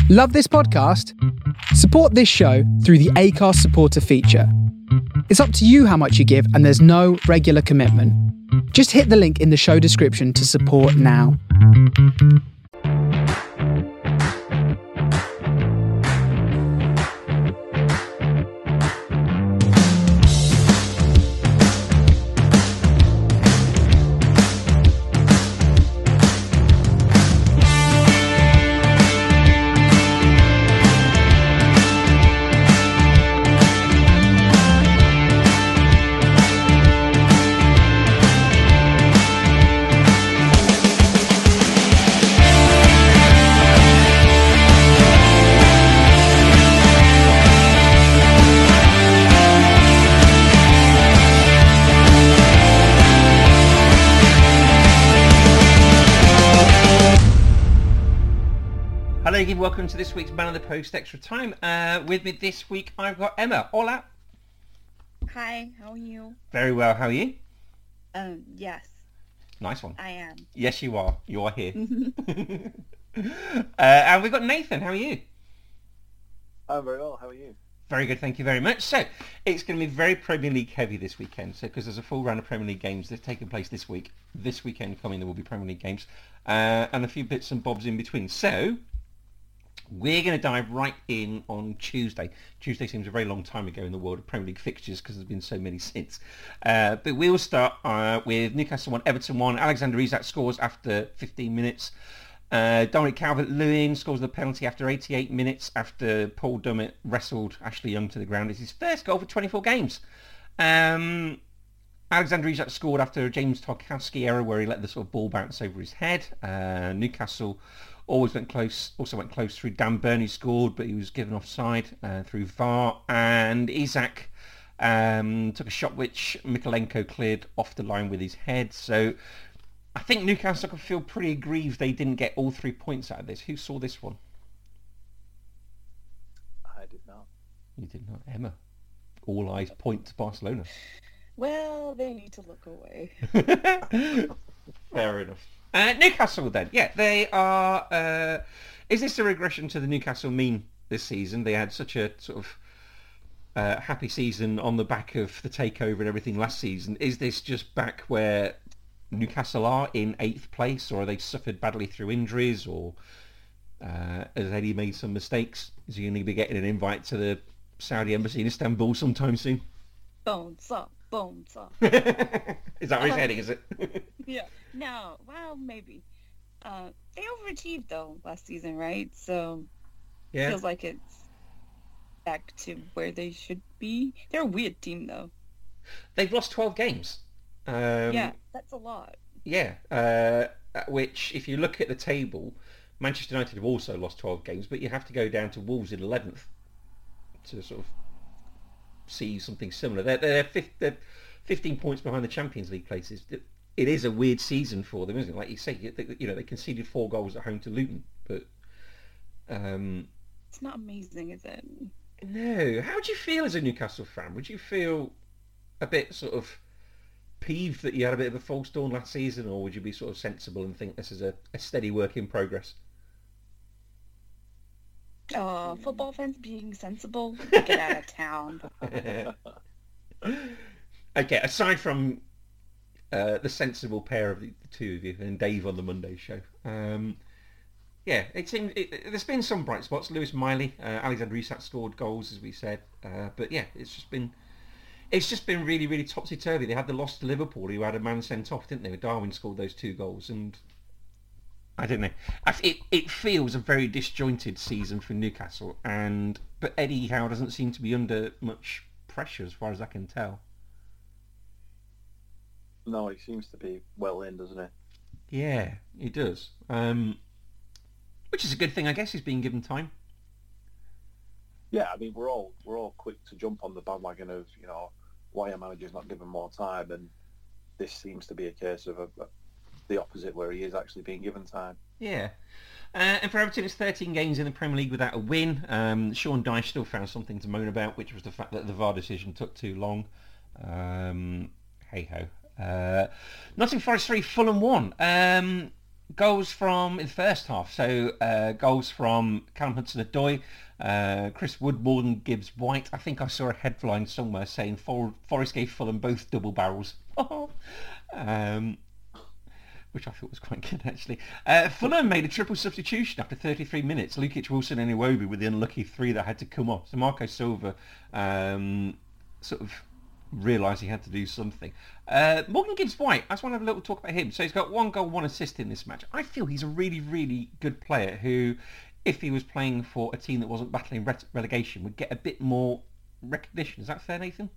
Love this podcast? Support this show through the Acast supporter feature. It's up to you how much you give, and there's no regular commitment. Just hit the link in the show description to support now. Welcome to this week's Man of the Post Extra Time. With me this week, I've got Emma. Hola. Hi, how are you? Very well. How are you? Yes. Nice one. I am. Yes, you are. You are here. And we've got Nathan. How are you? I'm very well. How are you? Very good. Thank you very much. So, it's going to be very Premier League heavy this weekend. So, because there's a full round of Premier League games that have taken place this week. This weekend coming, there will be Premier League games. And a few bits and bobs in between. So, we're going to dive right in on Tuesday. Tuesday seems a very long time ago in the world of Premier League fixtures because there's been so many since. But we'll start with Newcastle 1, Everton 1. Alexander Isak scores after 15 minutes. Dominic Calvert-Lewin scores the penalty after 88 minutes after Paul Dummett wrestled Ashley Young to the ground. It's his first goal for 24 games. Alexander Isak scored after a James Tarkowski error where he let the sort of ball bounce over his head. Newcastle also went close through Dan Burn, who scored, but he was given offside through VAR. And Isak took a shot which Mikolenko cleared off the line with his head. So I think Newcastle could feel pretty aggrieved they didn't get all 3 points out of this. Who saw this one? I did not. You did not, Emma. All eyes point to Barcelona. Well, they need to look away. Fair enough. Newcastle then, yeah, they are. Is this a regression to the Newcastle mean this season? They had such a sort of happy season on the back of the takeover and everything last season. Is this just back where Newcastle are in 8th place, or are they suffered badly through injuries, or has Eddie made some mistakes? Is he going to be getting an invite to the Saudi embassy in Istanbul sometime soon? Bones up, bones up. Is that where he's heading, is it? Yeah. No, well, maybe. They overachieved, though, last season, right? So yeah, feels like it's back to where they should be. They're a weird team, though. They've lost 12 games. Yeah, that's a lot. Yeah, which, if you look at the table, Manchester United have also lost 12 games, but you have to go down to Wolves in 11th to sort of see something similar. They're 15 points behind the Champions League places. It is a weird season for them, isn't it? Like you say, they conceded 4 goals at home to Luton, but it's not amazing, is it? No. How would you feel as a Newcastle fan? Would you feel a bit sort of peeved that you had a bit of a false dawn last season, or would you be sort of sensible and think this is a steady work in progress? Football fans being sensible, get out of town. Okay, aside from the sensible pair of the two of you and Dave on the Monday show, yeah, there's been some bright spots. Lewis Miley, Alexander Isak scored goals, as we said, but yeah, it's just been really, really topsy-turvy. They had the loss to Liverpool, who had a man sent off, didn't they? Darwin scored those 2 goals, and I don't know. It feels a very disjointed season for Newcastle, but Eddie Howe doesn't seem to be under much pressure, as far as I can tell. No, he seems to be well in, doesn't he? Yeah, he does. Which is a good thing, I guess. He's being given time. Yeah, I mean, we're all quick to jump on the bandwagon of why a manager's not given more time, and this seems to be a case of the opposite, where he is actually being given time. Yeah. And for Everton, it's 13 games in the Premier League without a win. Sean Dyche still found something to moan about, which was the fact that the VAR decision took too long. Hey-ho. Nottingham Forest 3, Fulham 1. Goals from in the first half. So goals from Callum Hudson-Odoi, Chris Wood, Morgan Gibbs White. I think I saw a headline somewhere saying Forest gave Fulham both double barrels. Which I thought was quite good, actually. Fulham made a triple substitution after 33 minutes. Lukic, Wilson and Iwobi were the unlucky three that had to come off. So Marco Silva sort of realised he had to do something. Morgan Gibbs-White, I just want to have a little talk about him. So he's got 1 goal, 1 assist in this match. I feel he's a really, really good player who, if he was playing for a team that wasn't battling relegation, would get a bit more recognition. Is that fair, Nathan?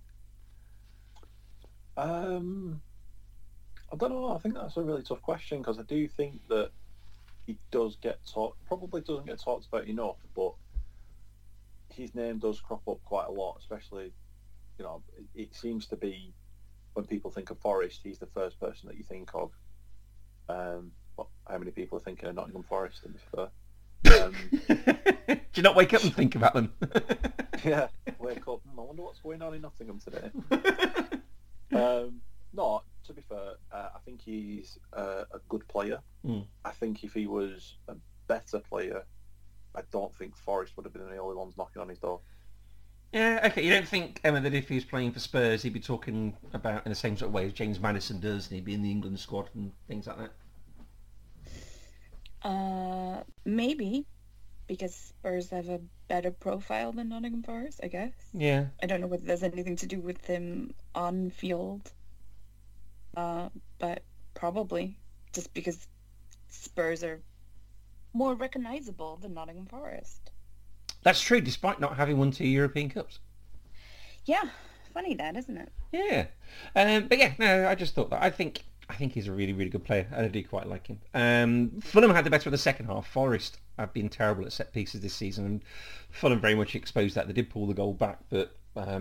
I don't know. I think that's a really tough question because I do think that he does get probably doesn't get talked about enough, but his name does crop up quite a lot, especially, you know, it seems to be when people think of Forest, he's the first person that you think of. How many people are thinking of Nottingham Forest, to be fair? Do you not wake up and think about them? Yeah, wake up. I wonder what's going on in Nottingham today. No, to be fair, I think he's a good player. I think if he was a better player, I don't think Forest would have been the only ones knocking on his door. Yeah, okay. You don't think, Emma, that if he was playing for Spurs, he'd be talking about in the same sort of way as James Maddison does, and he'd be in the England squad and things like that? Maybe, because Spurs have a better profile than Nottingham Forest, I guess. Yeah. I don't know whether there's anything to do with him on field, but probably just because Spurs are more recognisable than Nottingham Forest. That's true, despite not having won 2 European Cups. Yeah, funny that, isn't it? Yeah. But yeah, no, I just thought that. I think he's a really, really good player, and I do quite like him. Fulham had the better of the second half. Forest have been terrible at set pieces this season, and Fulham very much exposed that. They did pull the goal back, but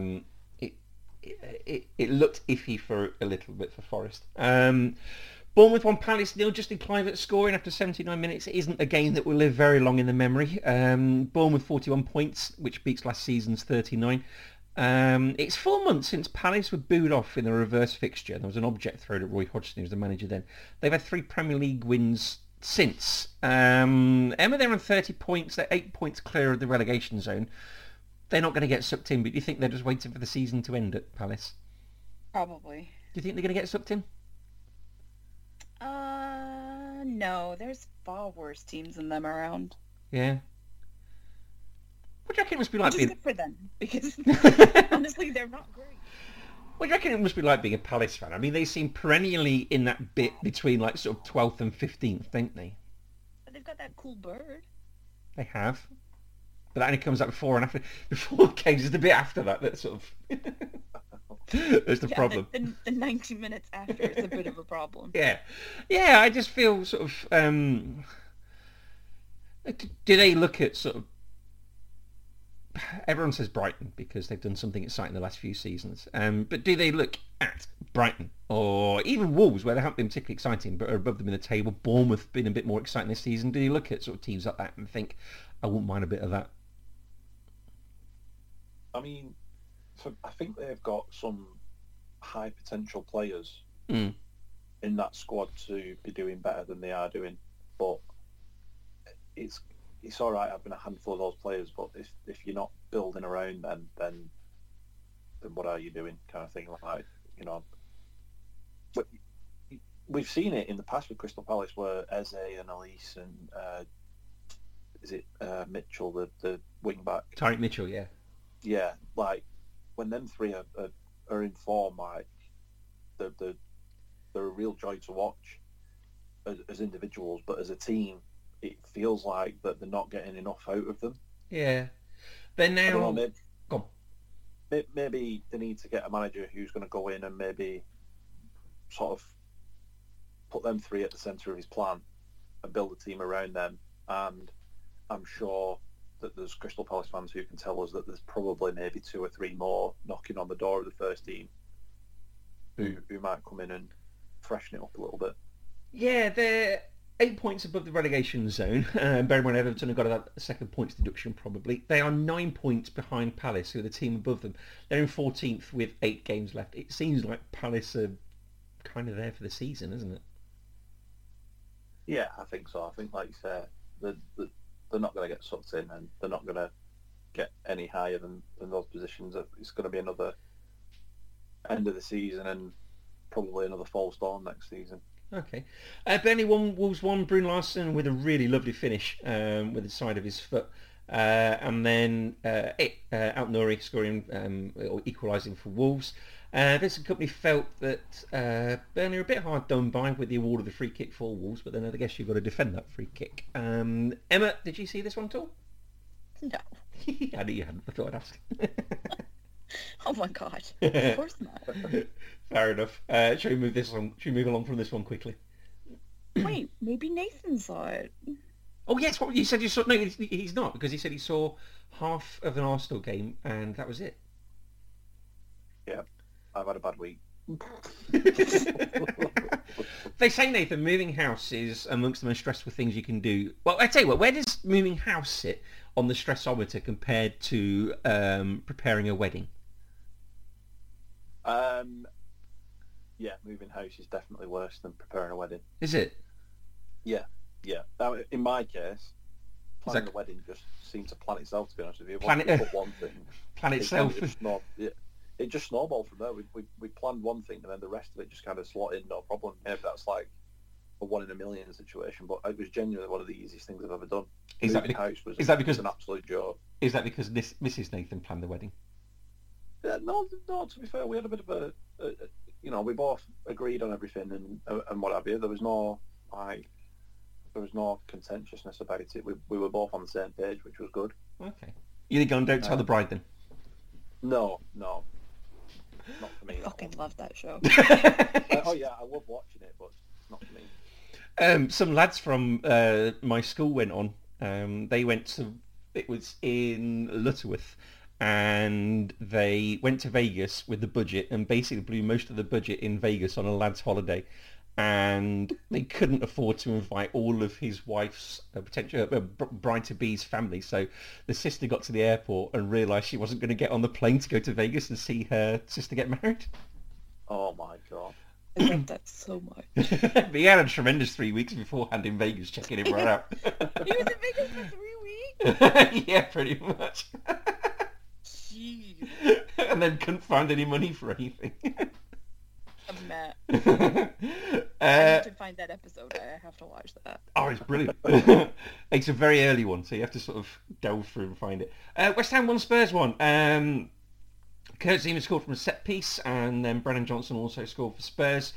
it looked iffy for a little bit for Forest. Bournemouth 1, Palace 0. Justin Kluivert scoring after 79 minutes. It isn't a game that will live very long in the memory. Bournemouth 41 points, which beats last season's 39. It's 4 months since Palace were booed off in a reverse fixture. There was an object thrown at Roy Hodgson, who was the manager then. They've had 3 Premier League wins since. Emma, they're on 30 points. They're 8 points clear of the relegation zone. They're not going to get sucked in, but do you think they're just waiting for the season to end at Palace? Probably. Do you think they're going to get sucked in? No. There's far worse teams than them around. Yeah. What do you reckon it must be like Which is being... good for them, because honestly, they're not great. What do you reckon it must be like being a Palace fan? I mean, they seem perennially in that bit between like sort of 12th and 15th, don't they? But they've got that cool bird. They have. But that only comes up before and after. Before the games is the bit after that sort of... That's the problem. The 90 minutes after is a bit of a problem. Yeah. I just feel sort of... do they look at sort of... Everyone says Brighton because they've done something exciting the last few seasons. But do they look at Brighton or even Wolves, where they haven't been particularly exciting but are above them in the table? Bournemouth been a bit more exciting this season. Do you look at sort of teams like that and think, I wouldn't mind a bit of that? I mean, I think they've got some high potential players in that squad to be doing better than they are doing, but it's all right having a handful of those players, but if you're not building around them, then what are you doing, kind of thing. Like, you know, but we've seen it in the past with Crystal Palace where Eze and Elise and is it Mitchell, the wing back, Tyreek Mitchell, yeah, like when them three are in form, like they're a real joy to watch as individuals, but as a team, it feels like that they're not getting enough out of them. Yeah. They're now... Maybe they need to get a manager who's going to go in and maybe sort of put them three at the centre of his plan and build a team around them. And I'm sure that there's Crystal Palace fans who can tell us that there's probably maybe 2 or 3 more knocking on the door of the first team who might come in and freshen it up a little bit. Yeah, they're 8 points above the relegation zone. Bear in mind Everton have got a second points deduction probably. They are 9 points behind Palace, who are the team above them. They're in 14th with 8 games left. It seems like Palace are kind of there for the season, isn't it? Yeah, I think so. I think, like you say, they're not going to get sucked in, and they're not going to get any higher than those positions. It's going to be another end of the season and probably another false storm next season. Okay. Burnley won, Wolves won. Brune Larsen with a really lovely finish with the side of his foot. And then Al-Nouri scoring or equalising for Wolves. Vincent Kompany felt that Burnley were a bit hard done by with the award of the free kick for Wolves, but then I guess you've got to defend that free kick. Emma, did you see this one at all? No. I knew you hadn't. I thought I'd ask. Oh my god. Of course not. Fair enough. Shall we move this on? Shall we move along from this one quickly? Wait, maybe Nathan saw it. Oh yes, what you said you saw? No, he's not, because he said he saw half of an Arsenal game and that was it. Yeah, I've had a bad week. They say, Nathan, moving house is amongst the most stressful things you can do. Well, I tell you what, where does moving house sit on the stressometer compared to preparing a wedding? Yeah, moving house is definitely worse than preparing a wedding. Is it? Yeah. Now, in my case, planning the wedding just seemed to plan itself, to be honest with you. Once we put one thing, plan itself. It just snowballed from there. We planned one thing, and then the rest of it just kind of slotted in, no problem. And if that's like a 1 in a million situation, but it was genuinely one of the easiest things I've ever done. Is that because an absolute joke? Is that because Mrs. Nathan planned the wedding? Yeah, no. To be fair, we had a bit of a we both agreed on everything and what have you. There was no contentiousness about it. We were both on the same page, which was good. Okay. You go and don't tell the bride then? No, not for me. I fucking love that show. Oh yeah, I love watching it, but it's not for me. Some lads from my school went on. They went to, it was in Lutterworth, and they went to Vegas with the budget and basically blew most of the budget in Vegas on a lad's holiday. And they couldn't afford to invite all of his wife's potential bride-to-be's family. So the sister got to the airport and realised she wasn't going to get on the plane to go to Vegas and see her sister get married. Oh my god. I love that so much. But he had a tremendous 3 weeks beforehand in Vegas, checking it right out. He was in Vegas for 3 weeks? Yeah, pretty much. Jeez. And then couldn't find any money for anything. I'm mad. I need to find that episode. I have to watch that. Oh, it's brilliant. It's a very early one, so you have to sort of delve through and find it. West Ham won, Spurs won. Kurt Zeman scored from a set piece, and then Brennan Johnson also scored for Spurs.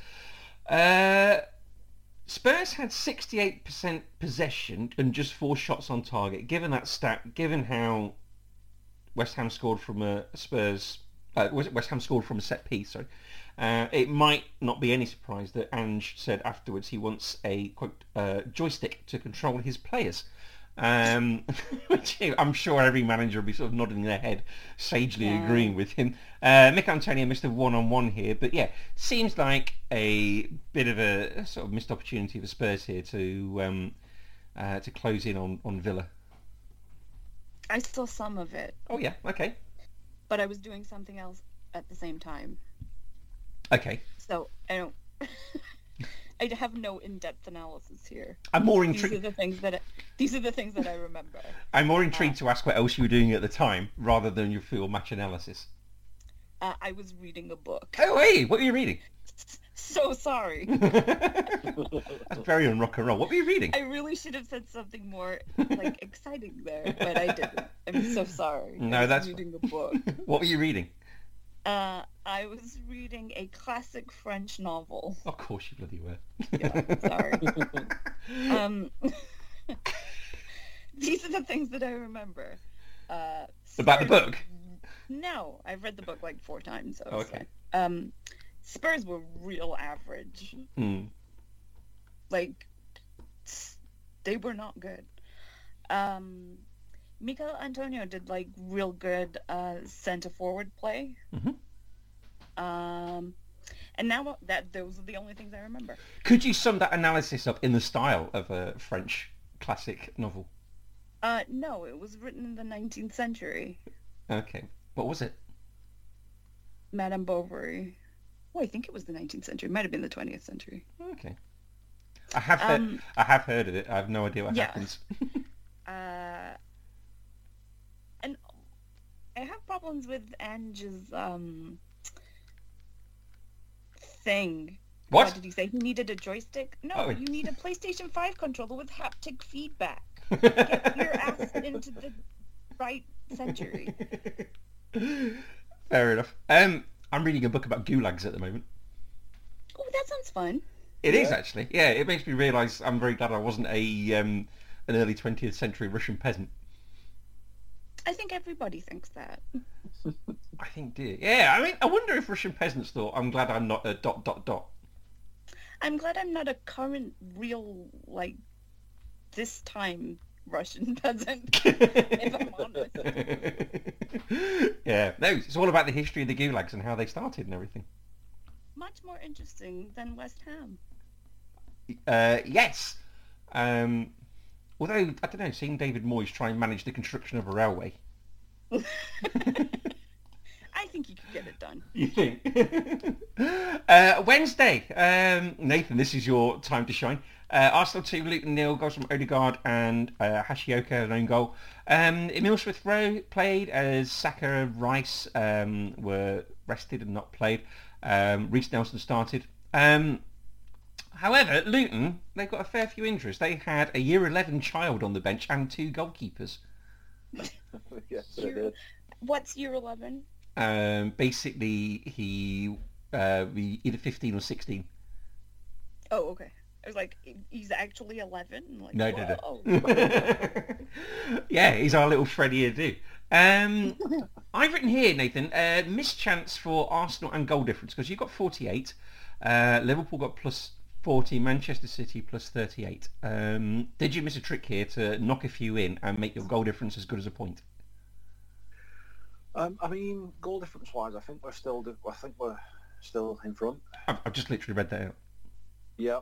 Spurs had 68% possession and just 4 shots on target. Given that stat, given how West Ham scored from a West Ham scored from a set piece, sorry. It might not be any surprise that Ange said afterwards he wants a, quote, joystick to control his players. Which I'm sure every manager will be sort of nodding their head, sagely agreeing with him. Mick Antonio missed a one-on-one here, but yeah, seems like a bit of a sort of missed opportunity for Spurs here to close in on Villa. I saw some of it. Oh yeah, okay. But I was doing something else at the same time. Okay. So I don't. I have no in-depth analysis here. I'm more intrigued. These are the things that I remember. I'm more intrigued to ask what else you were doing at the time, rather than your full match analysis. I was reading a book. Oh, hey, what were you reading? So sorry. That's very on rock and roll. What were you reading? I really should have said something more exciting there, but I didn't. I'm so sorry. No, that's reading a book. What were you reading? I was reading a classic French novel. Of course you bloody were. Yeah, sorry. These are the things that I remember. About the book? No, I've read the book 4 times. So okay. Spurs were real average. Mm. They were not good. Mikel Antonio did real good centre forward play. Mm-hmm. And now those are the only things I remember. Could you sum that analysis up in the style of a French classic novel? No, it was written in the 19th century. Okay. What was it? Madame Bovary. Oh, I think it was the 19th century. It might have been the 20th century. Okay. I have heard of it. I have no idea what yeah. happens. And I have problems with Ange's thing. What? Did he say? He needed a joystick? No, Oh. you need a PlayStation 5 controller with haptic feedback. Get your ass into the right century. Fair enough. I'm reading a book about gulags at the moment. Oh, that sounds fun. It is actually. Yeah, it makes me realise I'm very glad I wasn't an early 20th century Russian peasant. I think everybody thinks that. I think, dear. Yeah, I mean, I wonder if Russian peasants thought, I'm glad I'm not a ... I'm glad I'm not a current, real, like, this time Russian peasant, if I'm honest. Yeah, no, it's all about the history of the gulags and how they started and everything. Much more interesting than West Ham. Yes. Although, I don't know, seeing David Moyes try and manage the construction of a railway. I think you could get it done. You think? Wednesday. Nathan, this is your time to shine. Arsenal 2, Luton 0, goals from Odegaard and Hashioka, an own goal. Emile Smith-Rowe played as Saka and Rice were rested and not played. Reece Nelson started. However, Luton, they've got a fair few injuries. They had a Year 11 child on the bench and 2 goalkeepers. Yes, they did. What's Year 11? Basically, he either 15 or 16. Oh, okay. I was like, he's actually 11? Like, No. whoa. Yeah, he's our little Freddie Adu. I've written here, Nathan, missed chance for Arsenal and goal difference, because you've got 48. Liverpool got plus 40, Manchester City plus 38. Did you miss a trick here to knock a few in and make your goal difference as good as a point? I mean, goal difference wise, I think we're still in front. I've just literally read that out. Yeah.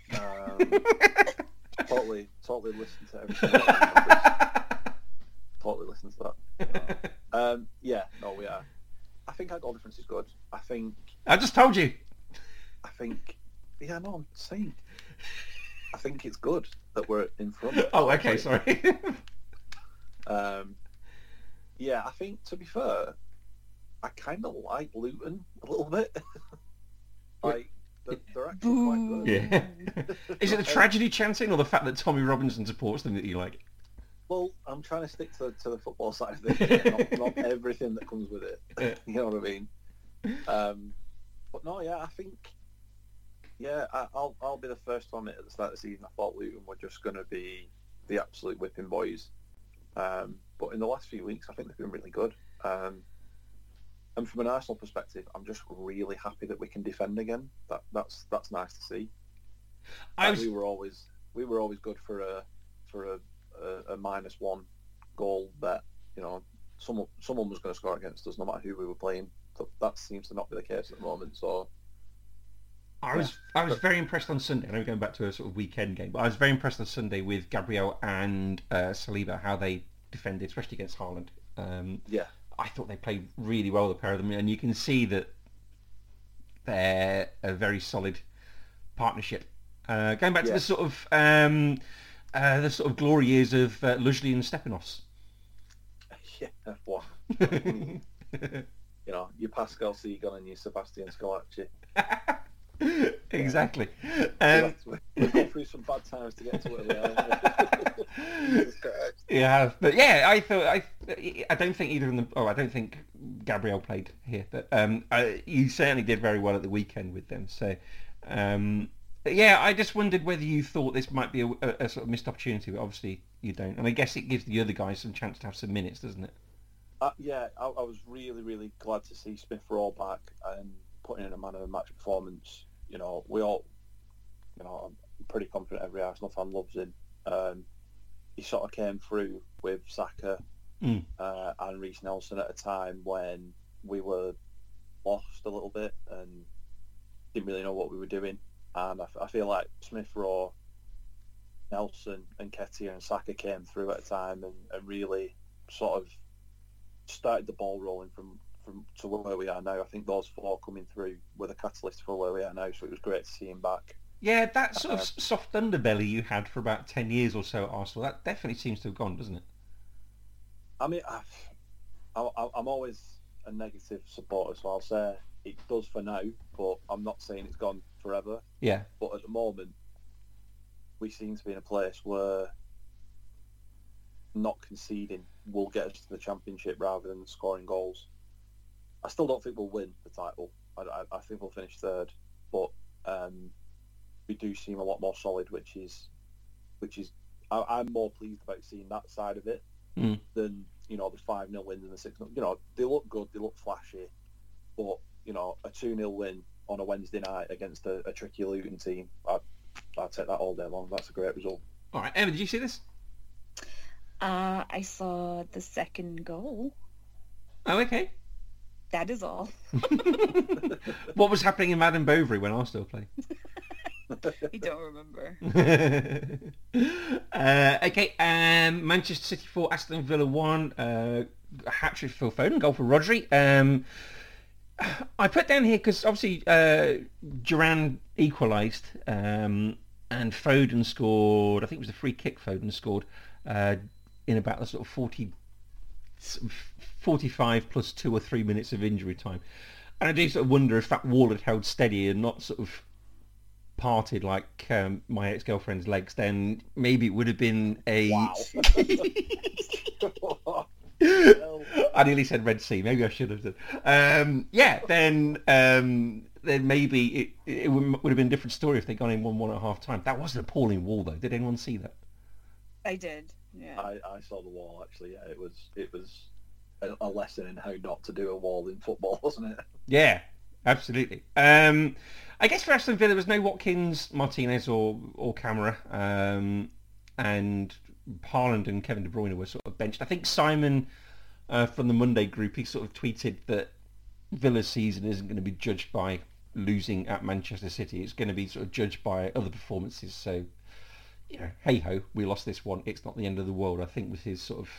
Totally listen to everything. Totally listen to that. Yeah, no, we are. I think our goal difference is good. I just told you. Yeah, no, I'm saying. I think it's good that we're in front. Oh, okay, sorry. Yeah, I think, to be fair, I kind of like Luton a little bit. Like, they're actually quite good. Yeah. Is it the tragedy chanting or the fact that Tommy Robinson supports them that you like? Well, I'm trying to stick to the football side of things, not everything that comes with it. You know what I mean? But no, yeah, I think, yeah, I'll be the first to admit at the start of the season I thought Luton were just going to be the absolute whipping boys. But in the last few weeks, I think they've been really good. And from an Arsenal perspective, I'm just really happy that we can defend again. That's nice to see. We were always good for a -1 goal bet. You know, someone was going to score against us, no matter who we were playing. That seems to not be the case at the moment. So I was very impressed on Sunday. I know we're going back to a sort of weekend game, but I was very impressed on Sunday with Gabriel and Saliba, how they defended, especially against Haaland. Yeah. I thought they played really well, the pair of them, and you can see that they're a very solid partnership. Going back to the sort of glory years of Lujli and Stepanovs. Yeah, what? You know, your Pascal Seagon and your Sebastian Scalacci. Exactly. We've gone through some bad times to get to where we are. Jesus Christ. Yeah, but yeah, I don't think either of them. Oh, I don't think Gabriel played here, but you certainly did very well at the weekend with them. So, yeah, I just wondered whether you thought this might be a sort of missed opportunity, but obviously you don't. And I guess it gives the other guys some chance to have some minutes, doesn't it? Yeah, I was really, really glad to see Smith-Rowe back and putting in a man of the match performance. You know, I'm pretty confident every Arsenal fan loves him. He sort of came through with Saka and Reece Nelson at a time when we were lost a little bit and didn't really know what we were doing. And I feel like Smith-Rowe, Nelson and Nketiah and Saka came through at a time and really sort of started the ball rolling from to where we are now. I think those four coming through were the catalyst for where we are now, so it was great to see him back. Yeah, that sort of soft underbelly you had for about 10 years or so at Arsenal, that definitely seems to have gone, doesn't it? I mean, I'm always a negative supporter, so I'll say it does for now, but I'm not saying it's gone forever. Yeah. But at the moment, we seem to be in a place where not conceding will get us to the Championship rather than scoring goals. I still don't think we'll win the title. I think we'll finish third, but we do seem a lot more solid, which is I'm more pleased about seeing that side of it than the 5-0 wins and the 6-0. They look good, they look flashy, but a 2-0 win on a Wednesday night against a tricky Luton team, I'd take that all day long. That's a great result. All right, Emma, did you see this? I saw the second goal. Oh, okay. That is all. What was happening in Madden Bovary when Arsenal played? I don't remember. Okay, Manchester City 4, Aston Villa 1, hat-trick for Phil Foden, goal for Rodri. I put down here because obviously Duran equalised and Foden scored, I think it was a free kick Foden scored in about the sort of 45 plus 2 or 3 minutes of injury time. And I do sort of wonder if that wall had held steady and not sort of parted like my ex-girlfriend's legs, then maybe it would have been a... Wow. I nearly said Red Sea. Maybe I should have done. Then maybe it would have been a different story if they'd gone in 1-1 at half time. That was an appalling wall, though. Did anyone see that? I did. Yeah. I saw the wall actually. Yeah, it was a lesson in how not to do a wall in football, wasn't it? Yeah, absolutely. I guess for Aston Villa there was no Watkins, Martinez or Camara, and Haaland and Kevin De Bruyne were sort of benched. I think Simon from the Monday group, he sort of tweeted that Villa's season isn't going to be judged by losing at Manchester City. It's going to be sort of judged by other performances. So, hey ho, we lost this one. It's not the end of the world, I think, was his sort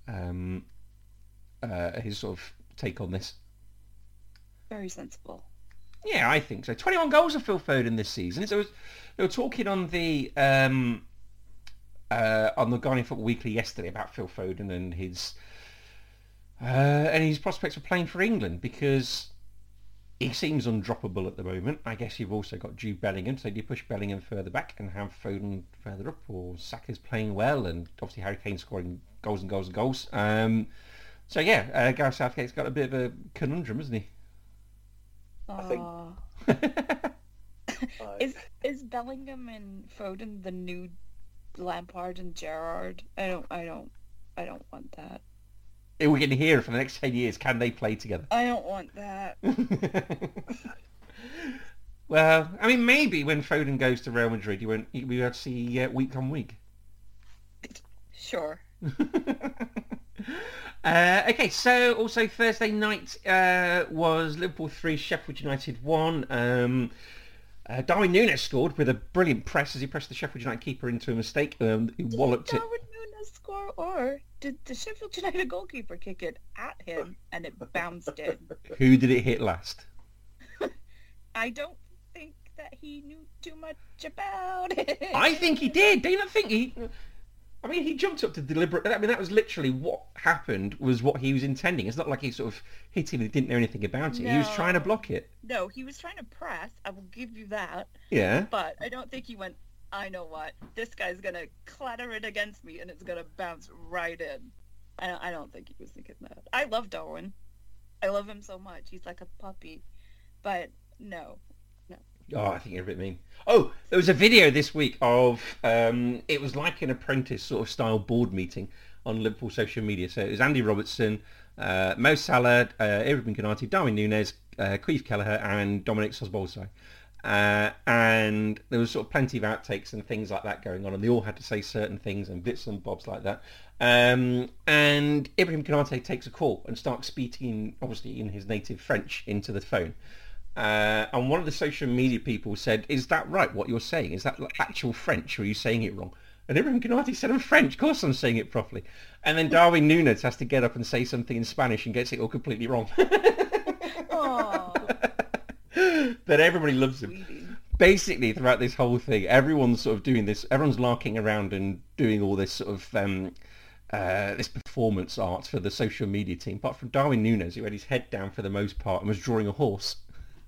of take on this. Very sensible. Yeah, I think so. 21 goals of Phil Foden this season. So they were talking on the Guardian Football Weekly yesterday about Phil Foden and his prospects of playing for England, because he seems undroppable at the moment. I guess you've also got Jude Bellingham, so do you push Bellingham further back and have Foden further up, or Saka's playing well and obviously Harry Kane scoring goals and goals and goals. So yeah, Gareth Southgate's got a bit of a conundrum, hasn't he? I think. Is Bellingham and Foden the new Lampard and Gerrard? I don't want that. We're going to hear for the next 10 years, can they play together? I don't want that. Well, I mean, maybe when Foden goes to Real Madrid, you'll be able to see week on week. Sure. Okay, so also Thursday night was Liverpool 3, Sheffield United 1. Darwin Núñez scored with a brilliant press as he pressed the Sheffield United keeper into a mistake. He walloped it. Did Darwin Núñez score, or did the Sheffield United goalkeeper kick it at him and it bounced in? Who did it hit last? I don't think that he knew too much about it. I think he did. Do you not think he... I mean, he jumped up to deliberate... I mean, that was literally what happened, was what he was intending. It's not like he sort of hit him and didn't know anything about it. No. He was trying to block it. No, he was trying to press. I will give you that. Yeah. But I don't think he went, I know what, this guy's going to clatter it against me and it's going to bounce right in. I don't think he was thinking that. I love Darwin. I love him so much. He's like a puppy. But no. Oh, I think you're a bit mean. Oh, there was a video this week of, it was like an apprentice sort of style board meeting on Liverpool social media. So it was Andy Robertson, Mo Salah, Ibrahim Konate, Darwin Núñez, Queeve Kelleher and Dominic Szoboszlai. And there was sort of plenty of outtakes and things like that going on, and they all had to say certain things and bits and bobs like that. And Ibrahim Konate takes a call and starts speaking, obviously in his native French, into the phone. And one of the social media people said, "Is that right, what you're saying? Is that actual French, or are you saying it wrong?" And Ibrahim Konate said, "I'm French, of course I'm saying it properly." And then Darwin Núñez has to get up and say something in Spanish and gets it all completely wrong. Aww. But everybody loves him. Sweetie. basically throughout this whole thing, everyone's sort of doing this. Everyone's larking around and doing all this sort of this performance art for the social media team. Apart from Darwin Núñez, who had his head down for the most part and was drawing a horse.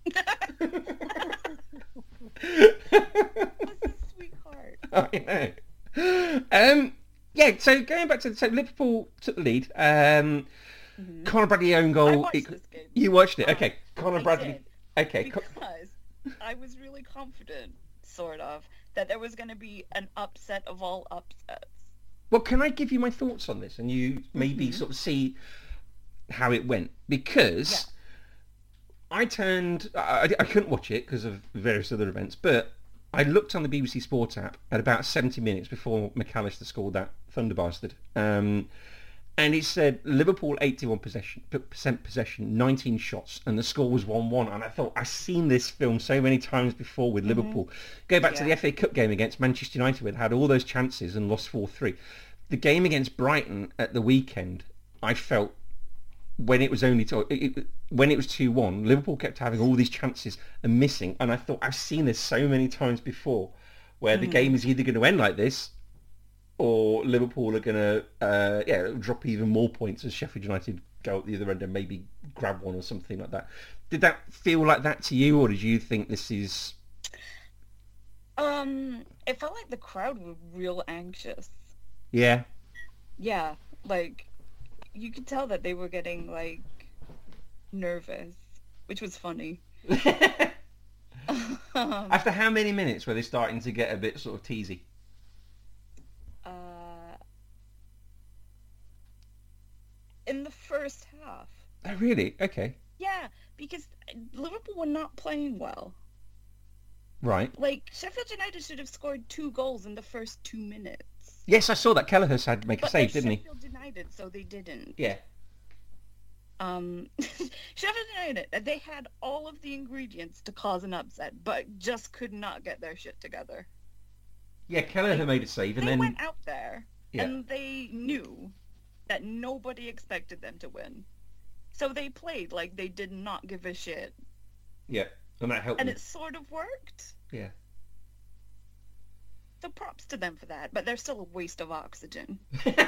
Sweetheart. I know. Yeah, so going back to Liverpool took the lead. Conor Bradley own goal. I watched this game. You watched it, okay? Conor I Bradley. did, Okay. because I was really confident, sort of, that there was going to be an upset of all upsets. Well, can I give you my thoughts on this, and you maybe sort of see how it went? Because I couldn't watch it because of various other events, but I looked on the BBC Sport app at about 70 minutes before McAllister scored that thunder bastard. And it said Liverpool 81% possession, 19 shots, and the score was 1-1. And I thought, I've seen this film so many times before with Liverpool. Go back to the FA Cup game against Manchester United, where they had all those chances and lost 4-3. The game against Brighton at the weekend, I felt when it was only when it was 2-1, Liverpool kept having all these chances and missing. And I thought, I've seen this so many times before, where the game is either going to end like this, or Liverpool are going to drop even more points as Sheffield United go up the other end and maybe grab one or something like that. Did that feel like that to you, or did you think this is... It felt like the crowd were real anxious. Yeah. Yeah, like, you could tell that they were getting, like, nervous, which was funny. After how many minutes were they starting to get a bit sort of teasy? In the first half. Oh, really? Okay. Yeah, because Liverpool were not playing well. Right. Like, Sheffield United should have scored 2 goals in the first 2 minutes. Yes, I saw that. Kelleher had to make a save, didn't he? Sheffield United, so they didn't. Yeah. Sheffield United, they had all of the ingredients to cause an upset, but just could not get their shit together. Yeah, Kelleher made a save, and they then... went out there, and they knew that nobody expected them to win. So they played like they did not give a shit. Yeah, and that helped And them. it sort of worked. Yeah. So props to them for that, but they're still a waste of oxygen.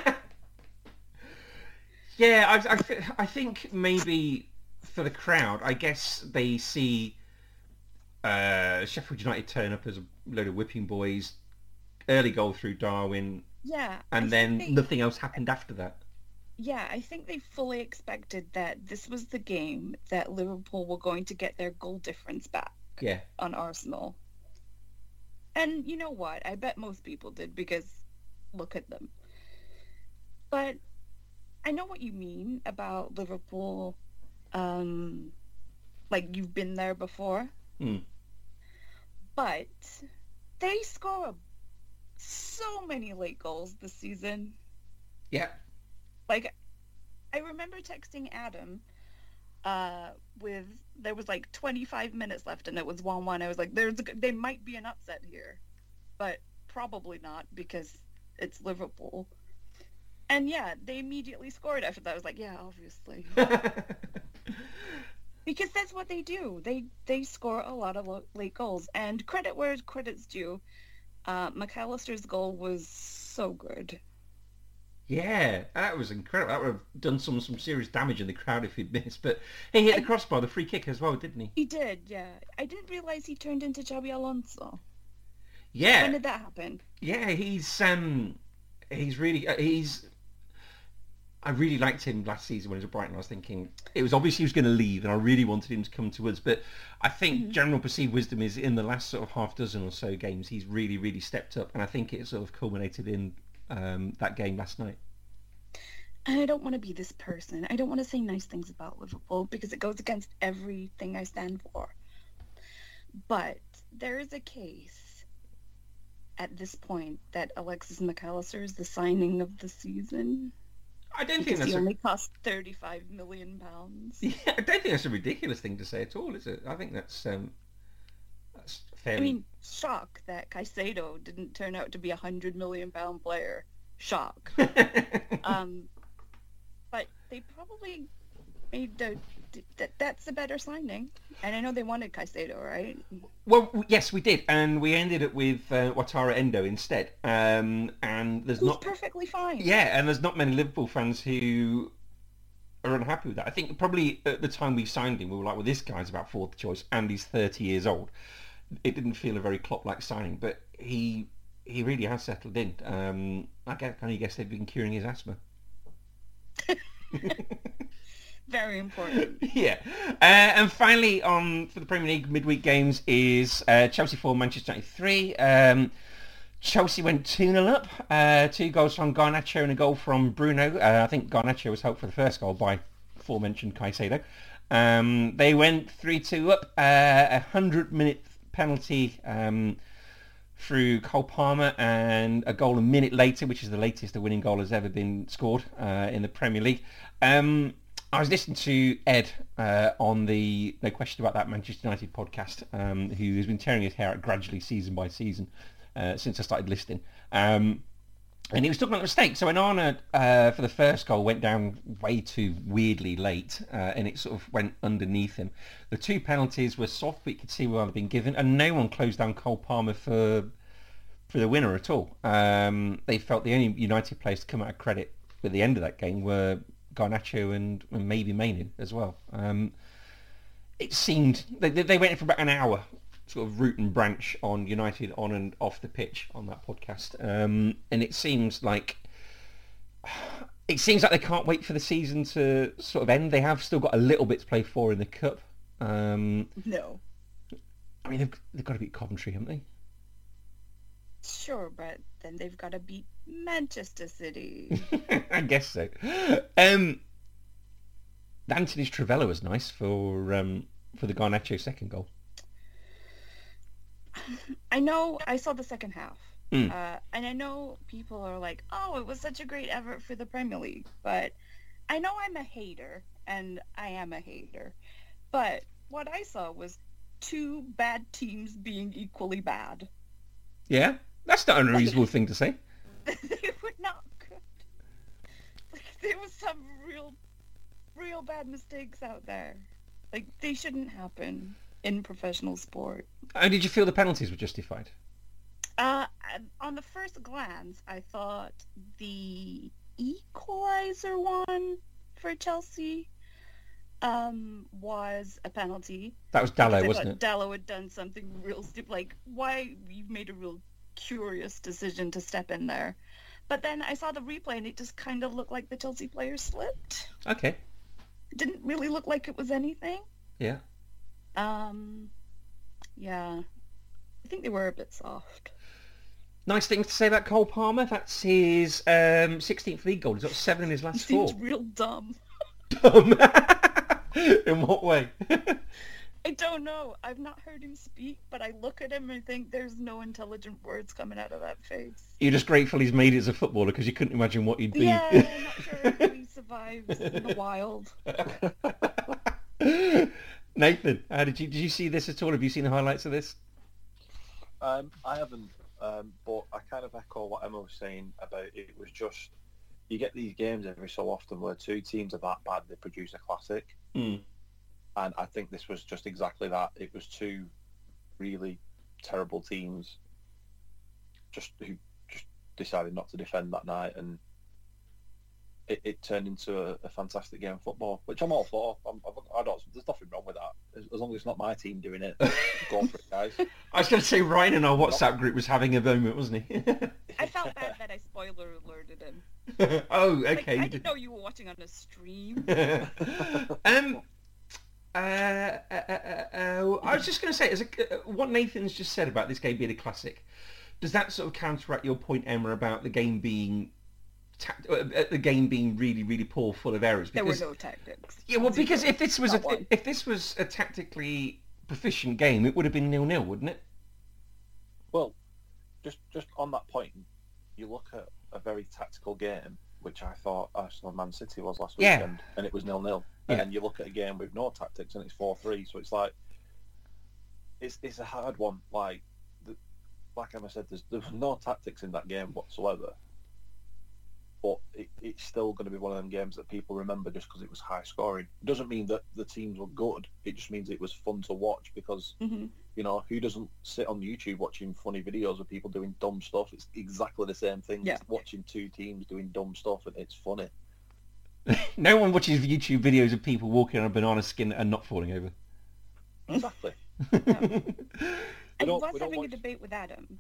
Yeah, I think maybe for the crowd, I guess they see Sheffield United turn up as a load of whipping boys, early goal through Darwin, Yeah. and then nothing else happened after that. Yeah, I think they fully expected that this was the game that Liverpool were going to get their goal difference back on Arsenal. And you know what? I bet most people did, because look at them. But I know what you mean about Liverpool, like you've been there before. But they score so many late goals this season. Yeah. Like, I remember texting Adam there was like 25 minutes left and it was 1-1. I was like, they might be an upset here, but probably not, because it's Liverpool. And yeah, they immediately scored after that. I was like, yeah, obviously. Because that's what they do. They score a lot of late goals. And credit where credit's due. McAllister's goal was so good. Yeah, that was incredible. That would have done some serious damage in the crowd if he'd missed. But he hit the crossbar, the free kick as well, didn't he? He did, yeah. I didn't realize he turned into Xabi Alonso. Yeah. When did that happen? Yeah, I really liked him last season when he was at Brighton. I was thinking, it was obvious he was going to leave, and I really wanted him to come to us. But I think general perceived wisdom is in the last sort of half dozen or so games, he's really, really stepped up. And I think it sort of culminated in that game last night. And I don't want to be this person. I don't want to say nice things about Liverpool because it goes against everything I stand for. But there is a case at this point that Alexis McAllister is the signing of the season. I don't think that's he only cost £35 million. Yeah, I don't think that's a ridiculous thing to say at all, is it? I think that's fairly... I mean, shock that Caicedo didn't turn out to be £100 million player. Shock. But they probably made that's a better signing. And I know they wanted Caicedo, right? Well, yes, we did, and we ended up with Wataru Endo instead. And there's Who's not perfectly fine. Yeah, and there's not many Liverpool fans who are unhappy with that. I think probably at the time we signed him, we were like, well, this guy's about fourth choice, and he's 30 years old. It didn't feel a very Klopp-like signing, but he really has settled in. I can only guess they've been curing his asthma. Very important. Yeah. And finally, for the Premier League midweek games is Chelsea 4, Manchester United 3. Chelsea went 2-0 up. 2 goals from Garnacho and a goal from Bruno. I think Garnacho was helped for the first goal by aforementioned Caicedo. They went 3-2 up. 100-minute penalty through Cole Palmer and a goal a minute later, which is the latest a winning goal has ever been scored in the Premier League. I was listening to Ed on the No Question About That Manchester United podcast, who has been tearing his hair out gradually season by season since I started listening. And he was talking about the mistake. So Onana, for the first goal, went down way too weirdly late, and it sort of went underneath him. The 2 penalties were soft, but you could see where they'd been given, and no one closed down Cole Palmer for the winner at all. They felt the only United players to come out of credit at the end of that game were Garnacho and maybe Mainin as well. It seemed they went for about an hour, sort of root and branch on United on and off the pitch on that podcast, and it seems like they can't wait for the season to sort of end. They have still got a little bit to play for in the cup. No. I mean, they've got to beat Coventry, haven't they? Sure, but then they've got to beat Manchester City. I guess so. Anthony's Trivela was nice for the Garnacho second goal. I know, I saw the second half. Mm. And I know people are like, oh, it was such a great effort for the Premier League. But I know I'm a hater, and I am a hater. But what I saw was 2 bad teams being equally bad. Yeah, that's not an unreasonable thing to say. They were not good. Like, there was some real bad mistakes out there. Like, they shouldn't happen in professional sport. And did you feel the penalties were justified? On the first glance, I thought the equalizer one for Chelsea was a penalty. That was Dalot, wasn't it? Dalot had done something real stupid. Like, why you've made a real curious decision to step in there. But then I saw the replay and it just kind of looked like the Chelsea player slipped. Okay. It didn't really look like it was anything. Yeah. Yeah. I think they were a bit soft. Nice things to say about Cole Palmer. That's his 16th league goal. He's got 7 in his last 4. Seems real dumb. Dumb? In what way? I don't know. I've not heard him speak, but I look at him and think there's no intelligent words coming out of that face. You're just grateful he's made it as a footballer because you couldn't imagine what he'd be. Yeah, I'm not sure if he survives in the wild. Nathan, did you see this at all? Have you seen the highlights of this? I haven't, but I kind of echo what Emma was saying about it was just, you get these games every so often where 2 teams are that bad they produce a classic. Mm. And I think this was just exactly that. It was 2 really terrible teams who just decided not to defend that night, and it turned into a fantastic game of football, which I'm all for. There's nothing wrong with that. As long as it's not my team doing it, go for it, guys. I was going to say, Ryan in our WhatsApp group was having a moment, wasn't he? I felt bad that I spoiler alerted him. Oh, okay. Like, I didn't know you were watching on a stream. I was just going to say, what Nathan's just said about this game being a classic, does that sort of counteract your point, Emma, about the game being really, really poor, full of errors? Because, there were no tactics. Yeah, well, because if this was a tactically proficient game, it would have been 0-0, wouldn't it? Well, just on that point, you look at a very tactical game, which I thought Arsenal Man City was last weekend, and it was 0-0. And then you look at a game with no tactics, and it's 4-3. So it's like, it's a hard one. Like Emma said, there was no tactics in that game whatsoever. but it's still going to be one of them games that people remember just because it was high scoring. It doesn't mean that the teams were good. It just means it was fun to watch because, you know, who doesn't sit on YouTube watching funny videos of people doing dumb stuff? It's exactly the same thing. Yeah. It's watching two teams doing dumb stuff, and it's funny. No one watches YouTube videos of people walking on a banana skin and not falling over. Exactly. I don't- was we don't having a watch- debate with Adam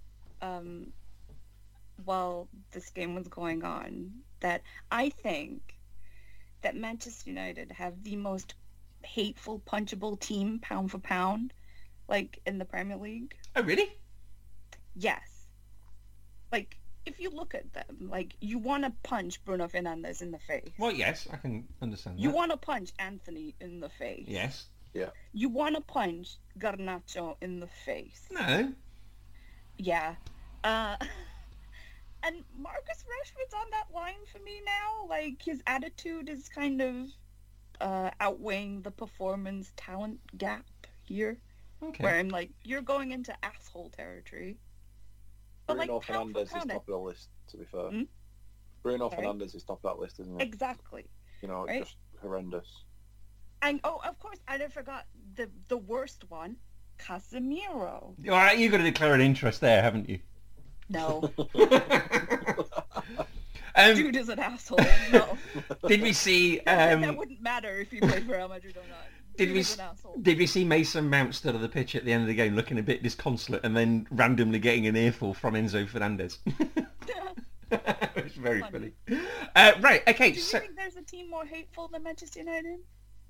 while this game was going on that I think that Manchester United have the most hateful, punchable team, pound for pound, like in the Premier League. Oh, really? Yes. Like, if you look at them, like, you want to punch Bruno Fernandes in the face. Well, yes, I can understand that. You want to punch Anthony in the face. Yes. You want to punch Garnacho in the face. No. Yeah. And Marcus Rashford's on that line for me now. Like, his attitude is kind of outweighing the performance talent gap here. Okay. Where I'm like, you're going into asshole territory. But Bruno like, pound for Fernandes is pound, top of the list, to be fair. Hmm? Bruno Sorry? Fernandes is top of that list, isn't he? exactly. You know, Right? just horrendous. And oh, of course, I forgot the worst one, Casemiro. All right, you've got to declare an interest there, haven't you? No, Um, dude is an asshole. No, did we see? that wouldn't matter if he played for Real Madrid or not. Did Dude we is an asshole. Did we see Mason Mount stood on the pitch at the end of the game, looking a bit disconsolate, and then randomly getting an earful from Enzo Fernandez? It was very funny. Right. Okay. Do you So think there's a team more hateful than Manchester United?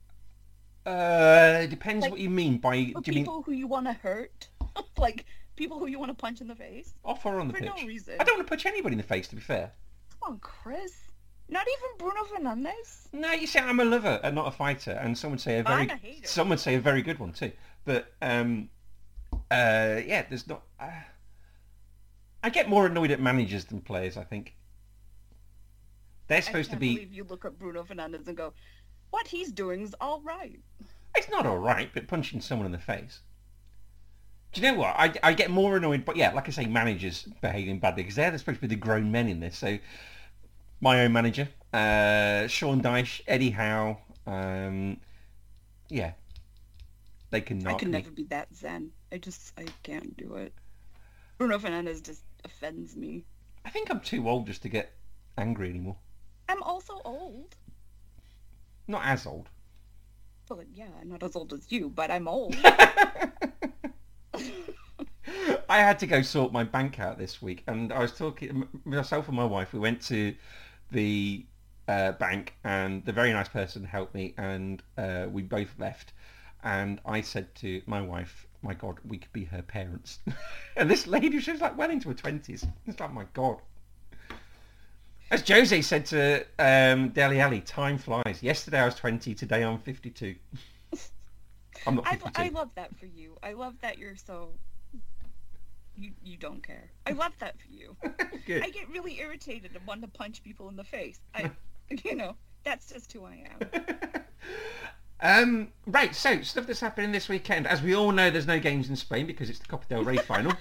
it depends Like, what you mean by. For Do you mean people who you want to hurt, like people who you want to punch in the face off or on the for pitch? no reason. I don't want to punch anybody in the face. To be fair. Come on, Chris. Not even Bruno Fernandes. No, you see, I'm a lover and not a fighter, and some would say a very, I'm a hater. some would say a very good one too. But yeah, there's not. I get more annoyed at managers than players. I think they're supposed I to can't be. believe you look at Bruno Fernandes and go, what he's doing is all right. It's not all right, but punching someone in the face. Do you know what? I get more annoyed, but yeah, like I say, managers behaving badly because they're supposed to be the grown men in this. So my own manager, Sean Dyche, Eddie Howe, yeah, they can knock I could me. never be that zen. I can't do it. Bruno Fernandes just offends me. I think I'm too old just to get angry anymore. I'm also old. Not as old. Well, yeah, I'm not as old as you, but I'm old. I had to go sort my bank out this week, and I was talking myself and my wife. We went to the bank, and the very nice person helped me, and we both left. And I said to my wife, "My God, we could be her parents." And this lady, she was like well into her 20s. It's like, my God. As Jose said to Dele Alli, time flies. Yesterday I was 20, today I'm 52. I'm not 52. I love that for you. I love that you're so... You don't care. I love that for you. Good. I get really irritated and want to punch people in the face. That's just who I am. Right, so stuff that's happening this weekend. As we all know, there's no games in Spain because it's the Copa del Rey final.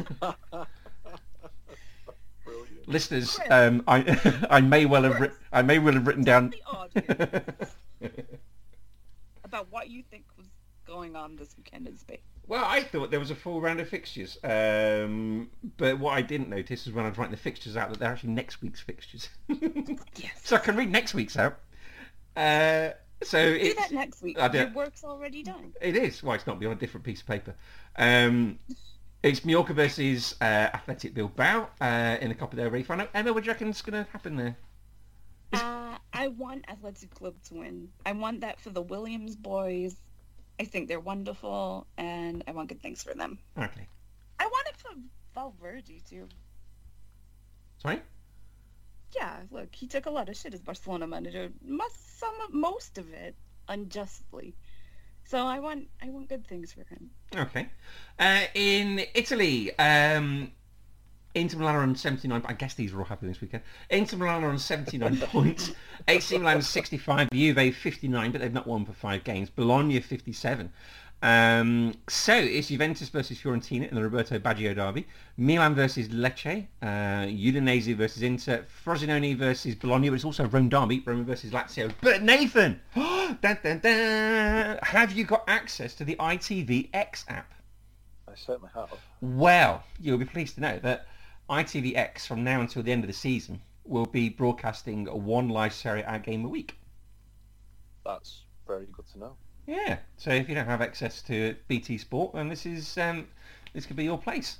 Brilliant. Listeners, I may well have written down. The audience about what you think was going on this weekend in Spain. Well, I thought there was a full round of fixtures, but what I didn't notice is when I was writing the fixtures out that they're actually next week's fixtures. Yes. So I can read next week's out. So Do it's that next week. I do. Your work's already done. It is. Well, it's not be on a different piece of paper. It's Mallorca versus Athletic Bilbao in the Copa del Rey final. Emma, what do you reckon is going to happen there? I want Athletic Club to win. I want that for the Williams boys. I think they're wonderful, and I want good things for them. Okay. I want it for Valverde, too. Sorry? Yeah, look, he took a lot of shit as Barcelona manager. Most of it unjustly. So I want good things for him. Okay. In Italy, Inter Milan are on 79. I guess these are all happening this weekend. Inter Milan are on 79 points. AC Milan 65. Juve 59, but they've not won for 5 games. Bologna 57. So it's Juventus versus Fiorentina in the Roberto Baggio derby. Milan versus Lecce. Udinese versus Inter. Frosinone versus Bologna. But it's also a Rome derby. Roma versus Lazio. But Nathan, dun, dun, dun, have you got access to the ITVX app? I certainly have. Well, you'll be pleased to know that ITVX from now until the end of the season will be broadcasting one live Serie A game a week. That's very good to know. Yeah, so if you don't have access to BT Sport, then this could be your place.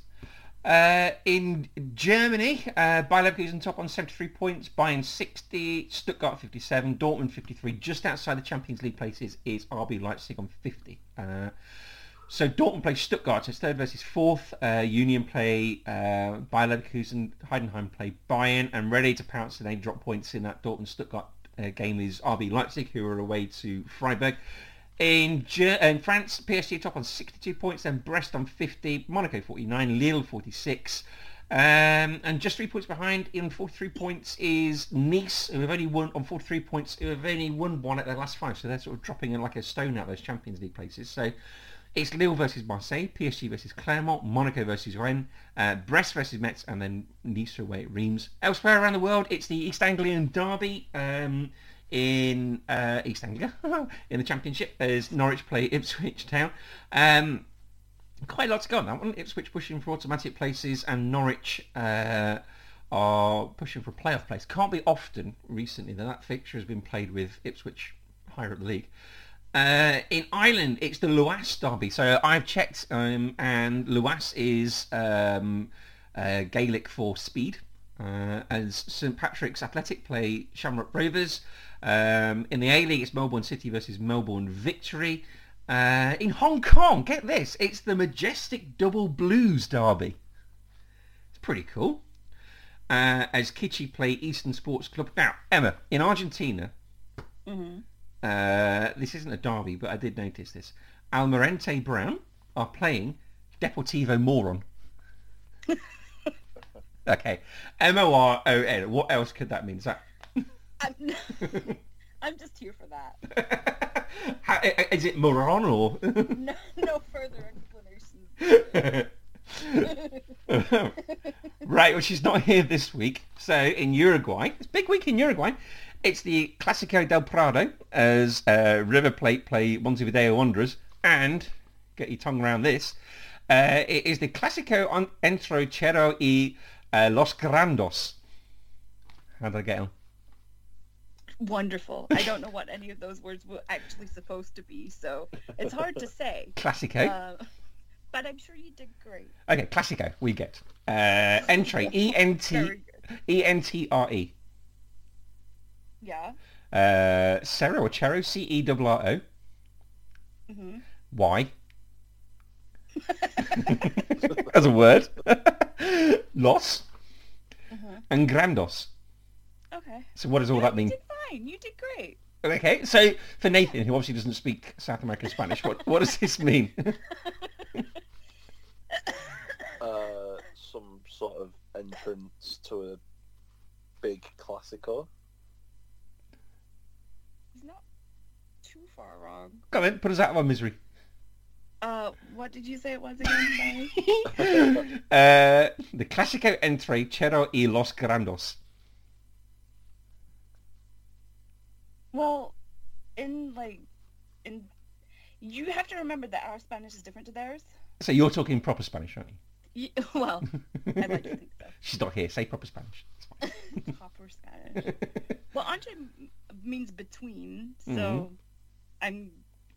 In Germany, Bayer Leverkusen top on 73 points, Bayern 60, Stuttgart 57, Dortmund 53. Just outside the Champions League places is RB Leipzig on 50. So Dortmund play Stuttgart, it's third versus fourth. Union play Bayer Leverkusen, Heidenheim play Bayern, and ready to pounce and they drop points in that Dortmund-Stuttgart game is RB Leipzig, who are away to Freiburg. In France, PSG top on 62 points, then Brest on 50, Monaco 49, Lille 46, and just 3 points behind in 43 points is Nice, who have only won on 43 points, who have only won one at their last 5, so they're sort of dropping in like a stone out those Champions League places. So it's Lille versus Marseille, PSG versus Clermont, Monaco versus Rennes, Brest versus Metz, and then Nice away at Reims. Elsewhere around the world, it's the East Anglian derby. In East Anglia, in the Championship, as Norwich play Ipswich Town. Quite a lot to go on that one. Ipswich pushing for automatic places, and Norwich are pushing for a playoff place. Can't be often recently that fixture has been played with Ipswich higher up the league. In Ireland, it's the Luas derby. So I've checked, and Luas is Gaelic for speed. As St Patrick's Athletic play Shamrock Rovers. In the A-League, it's Melbourne City versus Melbourne Victory. In Hong Kong, get this, it's the Majestic Double Blues derby. It's pretty cool. As Kichi play Eastern Sports Club. Now, Emma, in Argentina, this isn't a derby, but I did notice this. Almirante Brown are playing Deportivo Moron. Okay, Moron. What else could that mean? Is that? I'm just here for that. Is it Moron or? No further explanation. Right, well, she's not here this week. So in Uruguay, it's a big week in Uruguay. It's the Clásico del Prado as River Plate play Montevideo Wanderers, and get your tongue around this. It is the Clásico entre Cerro y Los Grandos. How did I get on? Wonderful. I don't know what any of those words were actually supposed to be, so it's hard to say. Clásico. But I'm sure you did great. Okay, Clásico, we get. Entre, E-N-T, E-N-T-R-E. Yeah. Cerro or Cerro, C-E-R-R-O. Mm-hmm. Y. As a word. Los. And Grandos. Okay. So what does all that mean? You did fine. You did great. Okay, so for Nathan, who obviously doesn't speak South American Spanish, what does this mean? Some sort of entrance to a big Clásico. He's not too far wrong. Come on, put us out of our misery. What did you say it was again? The Clásico entre Cerro y Los Grandos. Well, you have to remember that our Spanish is different to theirs. So you're talking proper Spanish, aren't you? Well, I'd like to think so. She's not here. Say proper Spanish. Proper Spanish. Well, entre means between, so I'm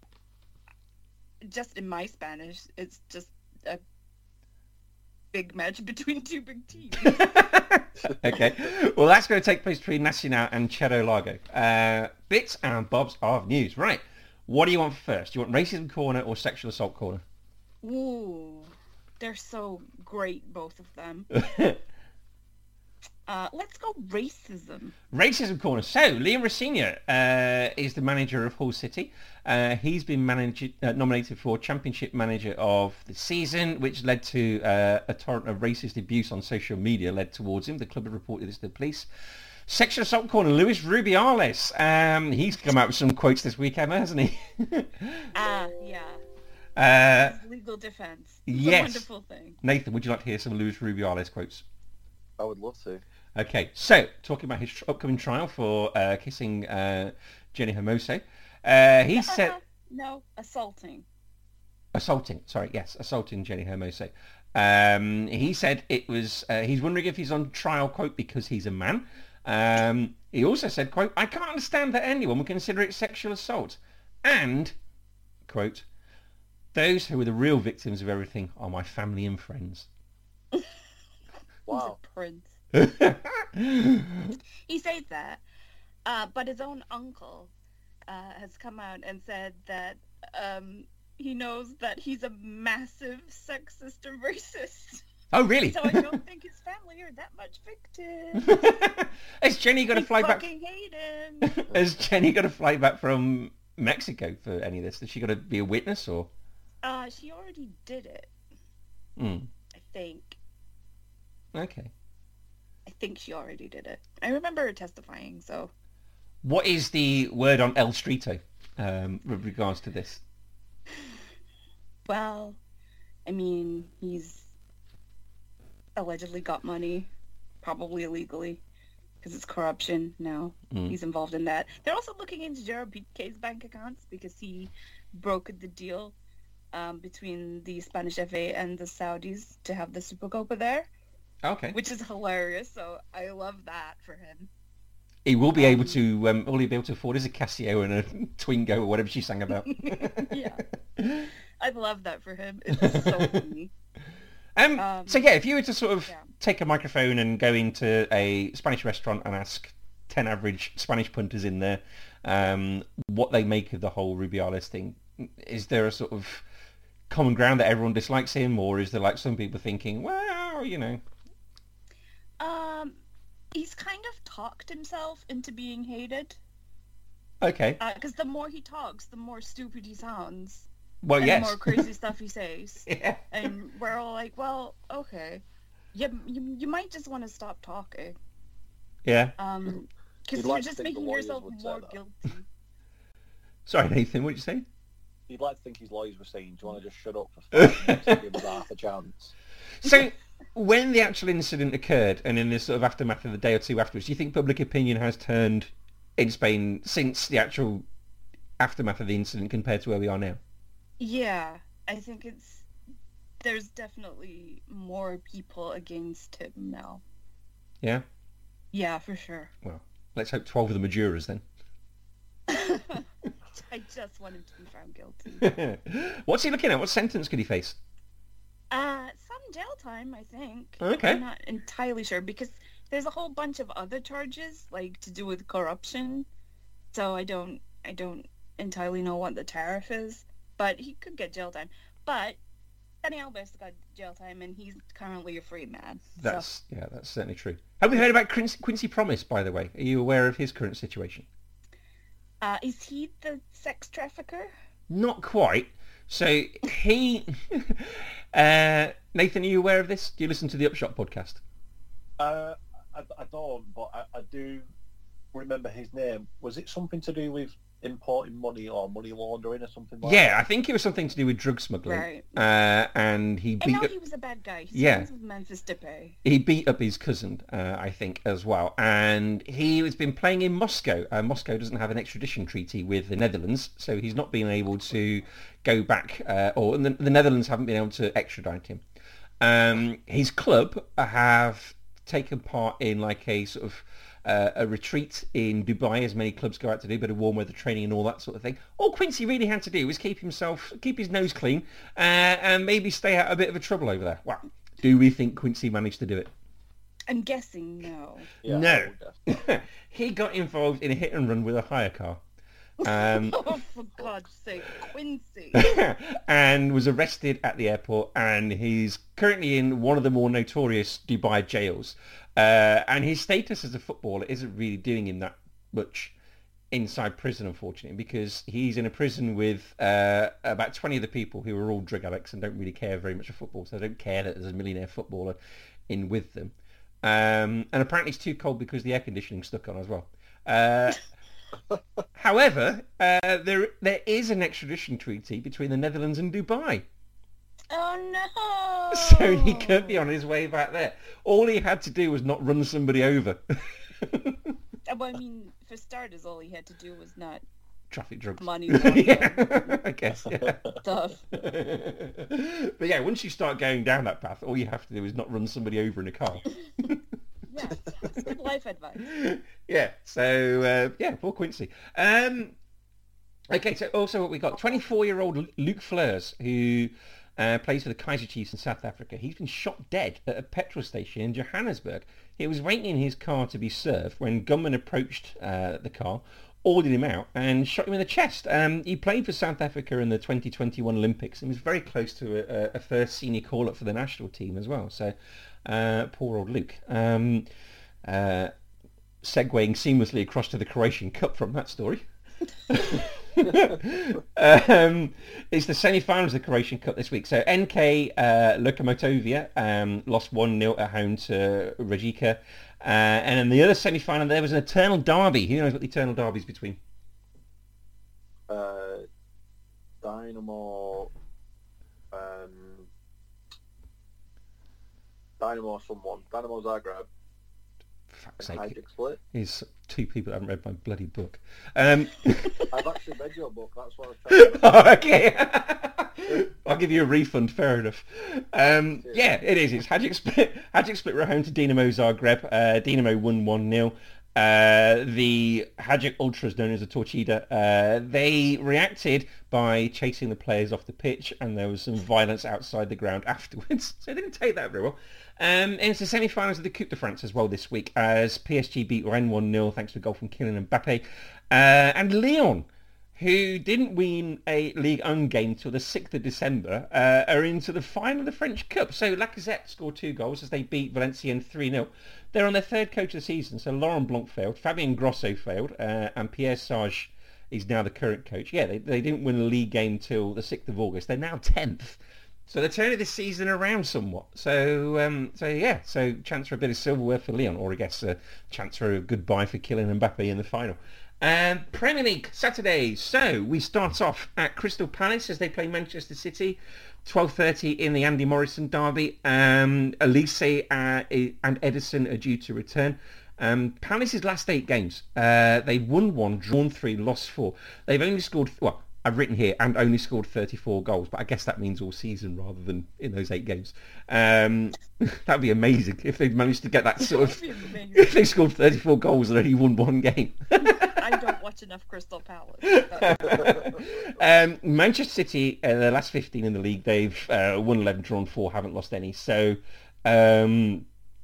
just in my Spanish. It's just a big match between two big teams. Okay. Well, that's going to take place between Nacional and Cerro Largo. Bits and bobs of news. Right. What do you want first? Do you want racism corner or sexual assault corner? Ooh, they're so great, both of them. Let's go racism. Racism corner. So, Liam Rosenior is the manager of Hull City. He's been nominated for Championship Manager of the Season, which led to a torrent of racist abuse on social media led towards him. The club have reported this to the police. Sexual assault corner, Luis Rubiales. He's come out with some quotes this week, Emma, hasn't he? Yeah. His legal defense. Yes. It's a wonderful thing. Nathan, would you like to hear some of Luis Rubiales quotes? I would love to. Okay, so talking about his upcoming trial for kissing Jenny Hermoso, he said... No, assaulting. Assaulting Jenny Hermoso. He said it was, he's wondering if he's on trial, quote, because he's a man. He also said, quote, I can't understand that anyone would consider it sexual assault. And, quote, those who are the real victims of everything are my family and friends. Wow. He's a prince. He says that, but his own uncle has come out and said that he knows that he's a massive sexist and racist. Oh, really? So I don't think his family are that much victims. Has Jenny got to fly back? Fucking hate him. Has Jenny got to fly back from Mexico for any of this? Has she got to be a witness or? She already did it. Mm. I think. Okay. I think she already did it. I remember her testifying, so. What is the word on El Strito with regards to this? Well, I mean, he's allegedly got money, probably illegally, because it's corruption now. Mm. He's involved in that. They're also looking into Gerard Piqué's bank accounts because he brokered the deal between the Spanish FA and the Saudis to have the Supercopa there. Okay. Which is hilarious, so I love that for him. He will be able to, all he'll be able to afford is a Casio and a Twingo or whatever she sang about. Yeah. I love that for him. It's so funny. So yeah, if you were to sort of take a microphone and go into a Spanish restaurant and ask 10 average Spanish punters in there what they make of the whole Rubiales thing, is there a sort of common ground that everyone dislikes him, or is there like some people thinking, well, you know? He's kind of talked himself into being hated. Okay. Because the more he talks, the more stupid he sounds. Well, and yes. the more crazy stuff he says. Yeah. And we're all like, well, okay. You might just want to stop talking. Yeah. Because you're just making yourself more guilty. Sorry, Nathan, what did you say? You'd like to think his lawyers were saying, do you want to just shut up for 5 minutes and give us half a chance? So, when the actual incident occurred, and in this sort of aftermath of the day or two afterwards, do you think public opinion has turned in Spain since the actual aftermath of the incident compared to where we are now? Yeah, I think there's definitely more people against him now. Yeah? Yeah, for sure. Well, let's hope 12 of them are jurors then. I just want him to be found guilty. What's he looking at? What sentence could he face? Some jail time, I think. Okay. I'm not entirely sure because there's a whole bunch of other charges, like to do with corruption. So I don't entirely know what the tariff is, but he could get jail time. But Dani Alves got jail time, and he's currently a free man. That's certainly true. Have we heard about Quincy Promise, by the way? Are you aware of his current situation? Is he the sex trafficker? Not quite. So he... Nathan, are you aware of this? Do you listen to the Upshot podcast? I don't, but I do remember his name. Was it something to do with importing money or money laundering or something like that? Yeah, I think it was something to do with drug smuggling. Right. And he beat I know up... he was a bad guy. He's Yeah. friends with Memphis Depay. He beat up his cousin, I think, as well. And he has been playing in Moscow. Moscow doesn't have an extradition treaty with the Netherlands, so he's not been able to go back, or the Netherlands haven't been able to extradite him. His club have taken part in like a sort of a retreat in Dubai, as many clubs go out to do, a bit of warm weather training and all that sort of thing. All Quincy really had to do was keep his nose clean, and maybe stay out a bit of a trouble over there. Well, do we think Quincy managed to do it? I'm guessing no. Yeah, No. I would guess. He got involved in a hit and run with a hire car. Oh, for God's sake, Quincy. And was arrested at the airport, and he's currently in one of the more notorious Dubai jails. And his status as a footballer isn't really doing him that much inside prison, unfortunately, because he's in a prison with about 20 of the people who are all drug addicts and don't really care very much for football, so they don't care that there's a millionaire footballer in with them. And apparently it's too cold because the air conditioning's stuck on as well. However, there is an extradition treaty between the Netherlands and Dubai. Oh no! So he could be on his way back there. All he had to do was not run somebody over. Well, I mean, for starters, all he had to do was not Traffic drugs. money laundering Yeah, I guess, yeah. stuff. But yeah, once you start going down that path, all you have to do is not run somebody over in a car. Yeah, it's good life advice. Yeah, so, poor Quincy. Okay, so also what we got, 24-year-old Luc Fleurs, who plays for the Kaiser Chiefs in South Africa. He's been shot dead at a petrol station in Johannesburg. He was waiting in his car to be served when gunmen approached the car, ordered him out and shot him in the chest. He played for South Africa in the 2021 Olympics and was very close to a first senior call-up for the national team as well. So, poor old Luke. Segueing seamlessly across to the Croatian Cup from that story. It's the semi-finals of the Croatian Cup this week. So NK Lokomotivia lost 1-0 at home to Rijeka. And in the other semi-final there was an eternal derby. Who knows what the eternal derby is between? Dynamo Zagreb. Fuck's sake. Hajduk Split. He's two people that haven't read my bloody book. I've actually read your book, that's what I was trying to Okay. I'll give you a refund, fair enough. Yeah, it is. It's Hajduk Split were home to Dinamo Zagreb. Dinamo won 1-0. The Hajduk Ultras, known as the Torcida, they reacted by chasing the players off the pitch, and there was some violence outside the ground afterwards. So they didn't take that very well. And it's the semi-finals of the Coupe de France as well this week, as PSG beat Rennes 1-0 thanks to a goal from Kylian Mbappe. And Lyon, who didn't win a Ligue 1 game till the 6th of December, are into the final of the French Cup. So Lacazette scored 2 goals as they beat Valenciennes 3-0. They're on their 3rd coach of the season, so Laurent Blanc failed, Fabien Grosso failed, and Pierre Sage is now the current coach. Yeah, they didn't win a league game till the 6th of August. They're now 10th. So they're turning this season around somewhat. So chance for a bit of silverware for Lyon, or I guess a chance for a goodbye for Kylian Mbappe in the final. Premier League Saturday. So we start off at Crystal Palace as they play Manchester City. 12:30 in the Andy Morrison derby. Elise and Edison are due to return. Palace's last 8 games, they've won 1, drawn 3, lost 4. They've only scored, well, I've written here, and only scored 34 goals, but I guess that means all season rather than in those 8 games. That'd be amazing if they'd managed to get that sort of... If they scored 34 goals and only won 1 game. I don't watch enough Crystal Palace. Manchester City, their last 15 in the league, they've won 11, drawn 4, haven't lost any. So Palace,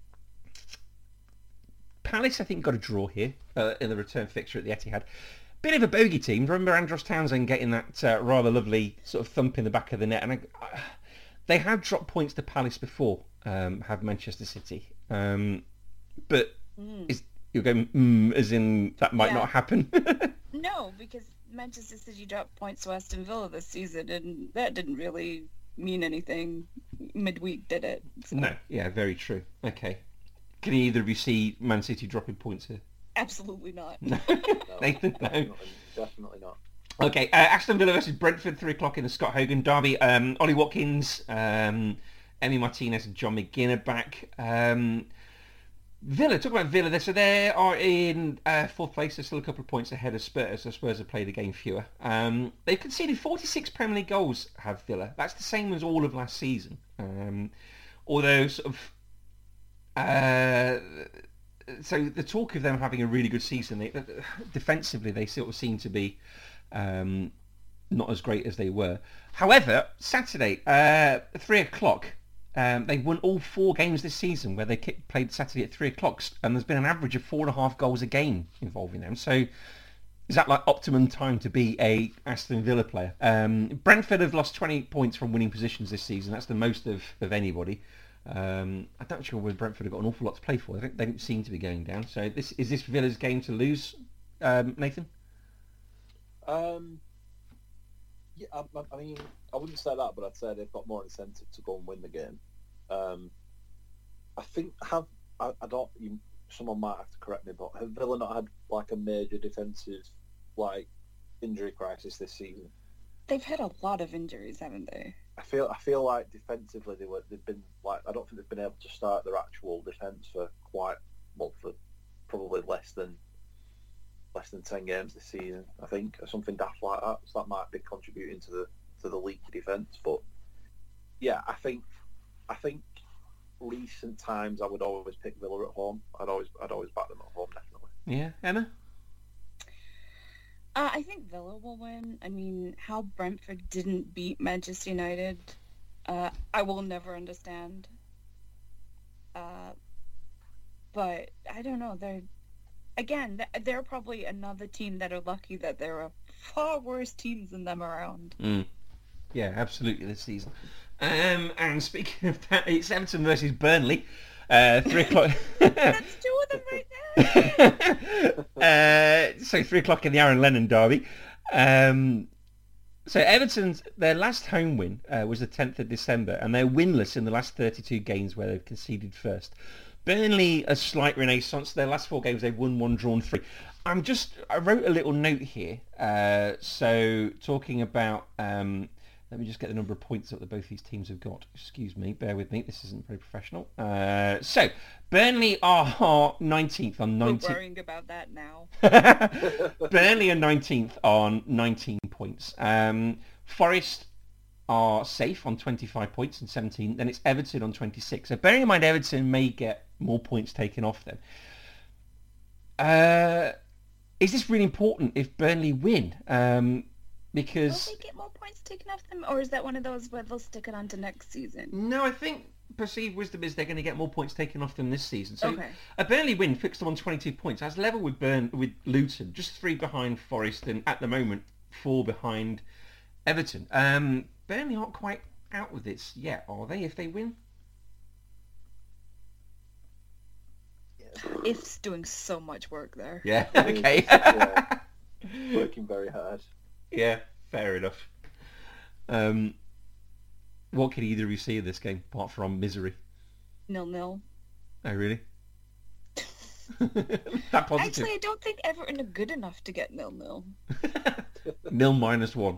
I think, got a draw here in the return fixture at the Etihad. Bit of a bogey team. Remember Andros Townsend getting that rather lovely sort of thump in the back of the net, and they have dropped points to Palace before, have Manchester City, but you're going as in that might not happen. No, because Manchester City dropped points to Aston Villa this season, and that didn't really mean anything midweek, did it? So. No, yeah, very true. Okay, can either of you see Man City dropping points here? Absolutely not. No. Nathan, no. Definitely not. Okay, Aston Villa versus Brentford, 3 o'clock in the Scott Hogan derby. Ollie Watkins, Emi Martinez and John McGinn are back. Villa, talk about Villa. So they are in 4th place. They're still a couple of points ahead of Spurs. So Spurs have played a game fewer. They've conceded 46 Premier League goals, have Villa. That's the same as all of last season. Although sort of... so the talk of them having a really good season, defensively they sort of seem to be not as great as they were. However, Saturday, 3 o'clock, they won all 4 games this season where they played Saturday at 3 o'clock, and there's been an average of 4.5 goals a game involving them. So is that like optimum time to be a Aston Villa player? Brentford have lost 20 points from winning positions this season. That's the most of anybody. I'm not sure whether Brentford have got an awful lot to play for. They don't seem to be going down. So is this Villa's game to lose, Nathan? Yeah, I mean, I wouldn't say that, but I'd say they've got more incentive to go and win the game. I think you someone might have to correct me, but have Villa not had like a major defensive like injury crisis this season? They've had a lot of injuries, haven't they? I feel like defensively they've been like, I don't think they've been able to start their actual defence for probably less than 10 games this season, I think, or something daft like that. So that might be contributing to the leaky defence. But yeah, I think recent times I would always pick Villa at home. I'd always back them at home, definitely. Yeah, Emma? I think Villa will win. I mean, how Brentford didn't beat Manchester United, I will never understand. But I don't know. They're probably another team that are lucky that there are far worse teams than them around. Yeah, absolutely this season. And speaking of that, it's Everton versus Burnley. 3:00. That's two of them right there. So 3:00 in the Aaron Lennon derby. So Everton's, their last home win was the 10th of December, and they're winless in the last 32 games where they've conceded first. Burnley, a slight renaissance. Their last 4 games, they've won 1, drawn 3. I wrote a little note here. So talking about, let me just get the number of points up that both these teams have got. Excuse me, bear with me. This isn't very professional. So Burnley are 19th on 19. We're worrying about that now. Burnley are 19th on 19 points. Forest are safe on 25 points and 17. Then it's Everton on 26. So bearing in mind Everton may get more points taken off them. Is this really important if Burnley win? Because will they get more points taken off them, or is that one of those where they'll stick it on to next season? No, I think perceived wisdom is they're going to get more points taken off them this season. So Okay. a Burnley win fixed them on 22 points. That's level with Luton, just 3 behind Forest, and at the moment 4 behind Everton. Burnley aren't quite out with this yet, are they? If they win, If's doing so much work there. yeah, okay, Yeah. Working very hard. yeah, fair enough. What could either of you see in this game apart from misery? 0-0. Oh, really? That positive. Actually, I don't think Everton are good enough to get 0-0. 0-1.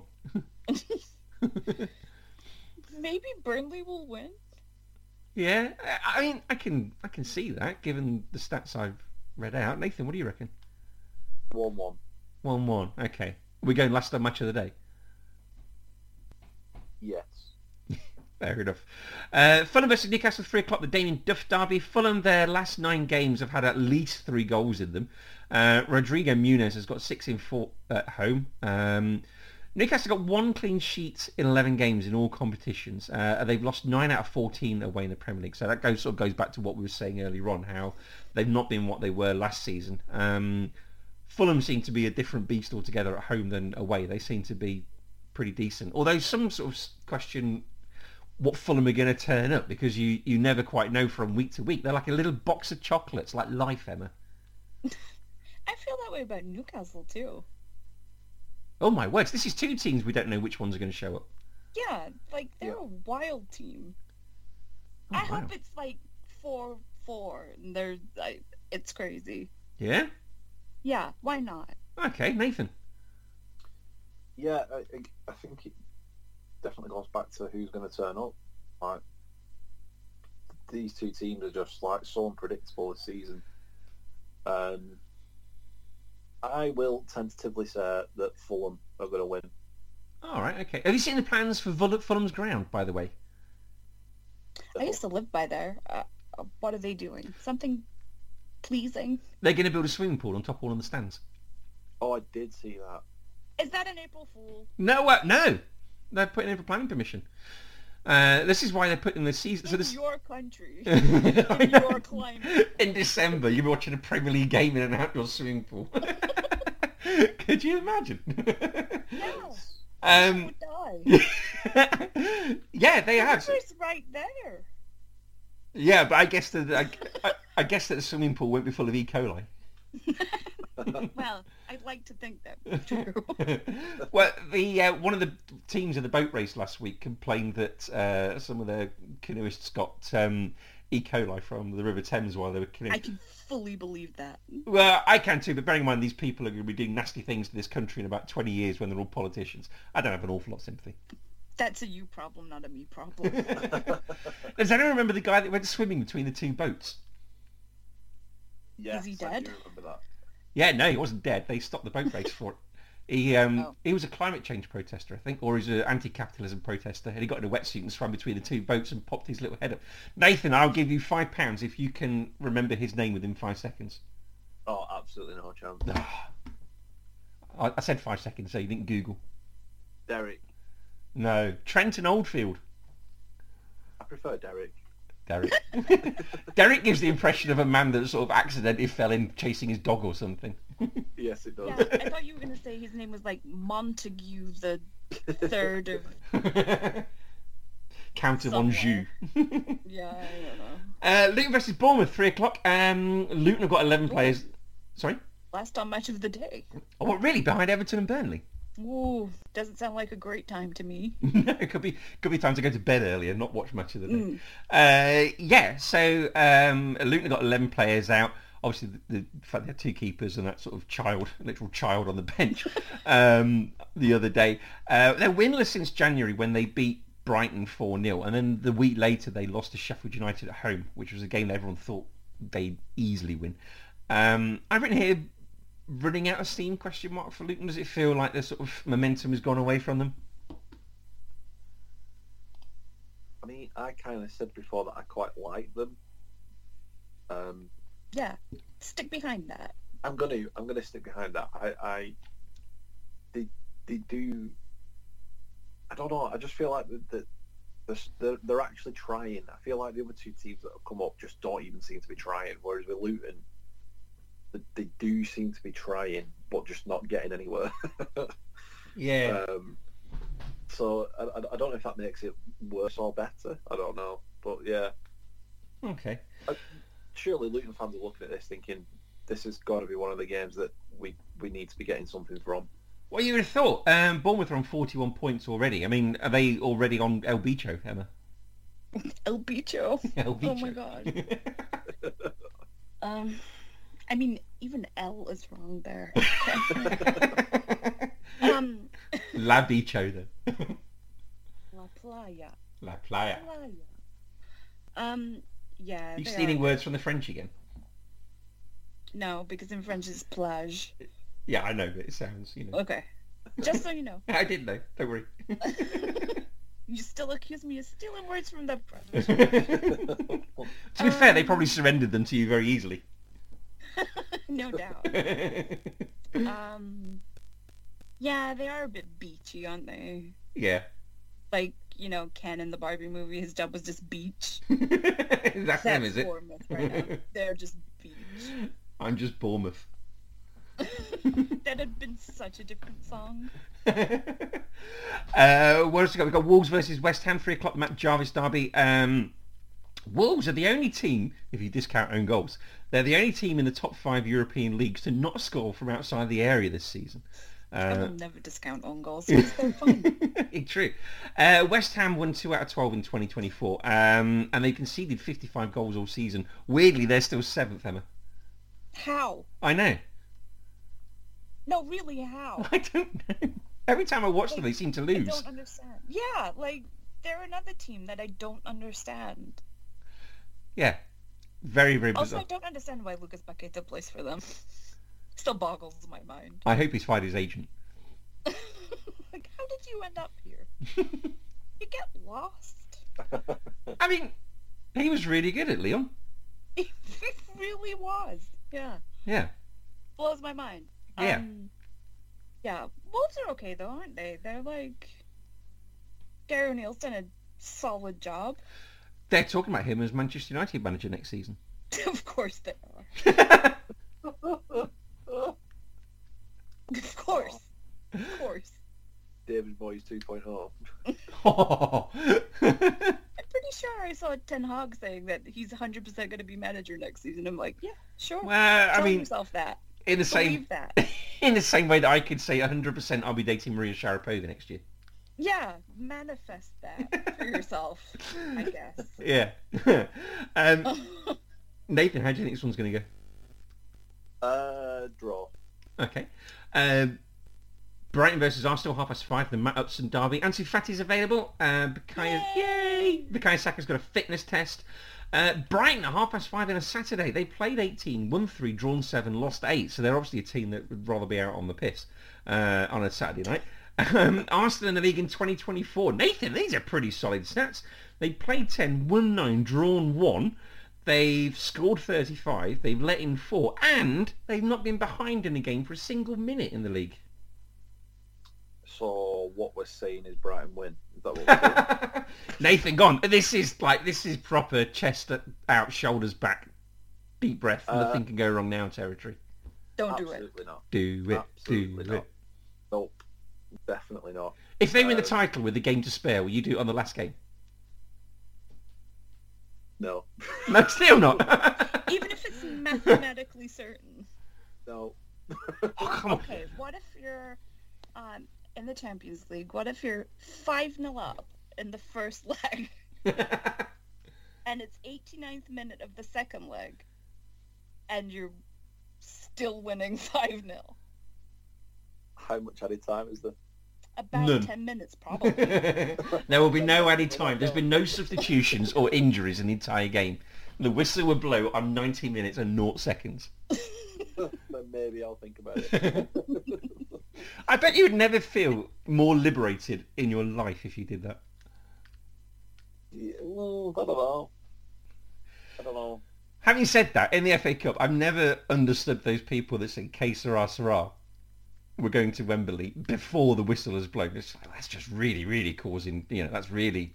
Maybe Burnley will win. Yeah, I mean, I can see that given the stats I've read out. Nathan, what do you reckon? 1-1. 1-1. Okay, we're going last match of the day. Yes. Fair enough. Fulham versus Newcastle, 3:00, the Damien Duff derby. Fulham, their last 9 games have had at least 3 goals in them. Rodrigo Muniz has got 6 in 4 at home. Newcastle got 1 clean sheet in 11 games in all competitions. They've lost 9 out of 14 away in the Premier League. So that goes back to what we were saying earlier on, how they've not been what they were last season. Fulham seem to be a different beast altogether at home than away. They seem to be pretty decent. Although some sort of question what Fulham are going to turn up, because you never quite know from week to week. They're like a little box of chocolates, like life, Emma. I feel that way about Newcastle too. Oh my words, this is 2 teams we don't know which ones are going to show up. Yeah, like they're a wild team. Oh, I wow. hope it's like 4-4 and they're like, it's crazy. Yeah? Yeah, why not? Okay, Nathan. Yeah, I think it definitely goes back to who's going to turn up. Like, these 2 teams are just like so unpredictable this season. I will tentatively say that Fulham are going to win. All right, okay. Have you seen the plans for Fulham's ground, by the way? I used to live by there. What are they doing? Something pleasing? They're going to build a swimming pool on top of all of the stands. Oh, I did see that. Is that an April Fool? No, no. They're putting in for planning permission. This is why they're putting the season... In your country. In your climate. In December, you'll be watching a Premier League game in an outdoor swimming pool. Could you imagine? No. I would die. Yeah, they have. The river's right there. Yeah, but I guess that I guess that the swimming pool won't be full of E. coli. Well, I'd like to think that's true. Well, the one of the teams in the boat race last week complained that some of their canoeists got E. coli from the River Thames while they were killing. I can fully believe that. Well, I can too, but bearing in mind these people are going to be doing nasty things to this country in about 20 years when they're all politicians, I don't have an awful lot of sympathy. That's a you problem, not a me problem. Does anyone remember the guy that went swimming between the two boats? Yes, Is he I dead? do remember that. Yeah, no, he wasn't dead. They stopped the boat race for it. He was a climate change protester, I think, or he's an anti-capitalism protester, and he got in a wetsuit and swam between the two boats and popped his little head up. Nathan, I'll give you £5 if you can remember his name within 5 seconds. Oh, absolutely no chance. I said 5 seconds, so you didn't Google. Derek. No, Trenton Oldfield. I prefer Derek. Derek. Derek gives the impression of a man that sort of accidentally fell in chasing his dog or something. Yes, it does. Yeah, I thought you were going to say his name was like Montague the Third of... Count of Somewhere. Anjou. Yeah, I don't know. Luton versus Bournemouth, 3 o'clock. Luton have got 11 players. Sorry? Last on match of the day. Oh, what, really? Behind Everton and Burnley? Ooh, doesn't sound like a great time to me. No, it could be time to go to bed early and not watch Match of the Day. So Luton have got 11 players out. Obviously, the fact they had 2 keepers and that sort of literal child on the bench the other day. They're winless since January when they beat Brighton 4-0, and then the week later they lost to Sheffield United at home, which was a game that everyone thought they'd easily win. I've written here, running out of steam, ? For Luton. Does it feel like the sort of momentum has gone away from them? I mean, I kind of said before that I quite like them. Yeah, stick behind that. I'm gonna stick behind that. They do. I don't know. I just feel like they're actually trying. I feel like the other 2 teams that have come up just don't even seem to be trying. Whereas with Luton, they do seem to be trying, but just not getting anywhere. Yeah. So I don't know if that makes it worse or better. I don't know, but yeah. Okay. Surely Luton fans are looking at this thinking this has got to be one of the games that we need to be getting something from. Well, you would have thought. Bournemouth are on 41 points already. I mean, are they already on El Bicho, Emma? El Bicho. El Bicho. Oh my god. I mean, even L is wrong there. La Bicho, then. La Playa. La Playa. Yeah. You they stealing are. words from the French again? No, because in French it's plage. Yeah, I know, but it sounds, Okay. Just so you know. I didn't know. Don't worry. You still accuse me of stealing words from the French. To be fair, they probably surrendered them to you very easily. No doubt. Yeah, they are a bit beachy, aren't they? Yeah. Like, Ken in the Barbie movie, his job was just beach. That's them, is it? Bournemouth right now. They're just beach. I'm just Bournemouth. That had been such a different song. What else we got? We've got Wolves versus West Ham, 3 o'clock, Matt Jarvis derby. Wolves are the only team, if you discount own goals, they're the only team in the top 5 European leagues to not score from outside the area this season. I will never discount own goals because they're fun. True. West Ham won 2 out of 12 in 2024, and they conceded 55 goals all season. Weirdly, they're still 7th, Emma. How? I know. No, really, how? I don't know. Every time I watch them, they seem to lose. I don't understand. Yeah, they're another team that I don't understand. Yeah. Very, very Also, bizarre. I don't understand why Lucas Paqueta plays for them. Still boggles my mind. I hope he's fired his agent. How did you end up here? You get lost. I mean, he was really good at Lyon. He really was. Yeah. Yeah. Blows my mind. Yeah. Yeah. Wolves are okay though, aren't they? They're Gary O'Neill's done a solid job. They're talking about him as Manchester United manager next season. Of course they are. Of course. Of course. David Moyes 2.0. I'm pretty sure I saw Ten Hag saying that he's 100% going to be manager next season. I'm like, yeah, sure. Well, Tell I mean, yourself that. Believe that. in the same way that I could say 100% I'll be dating Maria Sharapova next year. Yeah, manifest that for yourself, I guess. Yeah. Nathan, how do you think this one's going to go? Draw. Okay. Brighton versus Arsenal, 5:30, the Matt Upson derby. Ansu Fati's available. Bukayo Saka's got a fitness test. Brighton at 5:30 on a Saturday. They played 18, won 3, drawn 7, lost 8. So they're obviously a team that would rather be out on the piss on a Saturday night. Arsenal in the league in 2024. Nathan, these are pretty solid stats. They played 10, won 9, drawn 1. They've scored 35. They've let in 4. And they've not been behind in a game for a single minute in the league. So what we're saying is Brighton win. Is that what we're saying? Nathan, go on. This is proper chest out, shoulders back, deep breath, nothing can go wrong now territory. Don't do it. Absolutely not. Do it. Absolutely Do not. it. Nope. Definitely not. If they win the title with the game to spare, will you do it on the last game? No. No, still not. Even if it's mathematically certain. No. Oh, come on. Okay, what if you're in the Champions League? What if you're 5-0 up in the first leg and it's 89th minute of the second leg and you're still winning 5-0? How much added time is there? About None. 10 minutes, probably. There will be no added time. There's been no substitutions or injuries in the entire game. The whistle will blow on 90 minutes and 0 seconds. Then maybe I'll think about it. I bet you would never feel more liberated in your life if you did that. Yeah, well, I don't know. I don't know. Having said that, in the FA Cup, I've never understood those people that say "Que sera, sera." We're going to Wembley before the whistle has blown. It's like, that's just really, really causing. That's really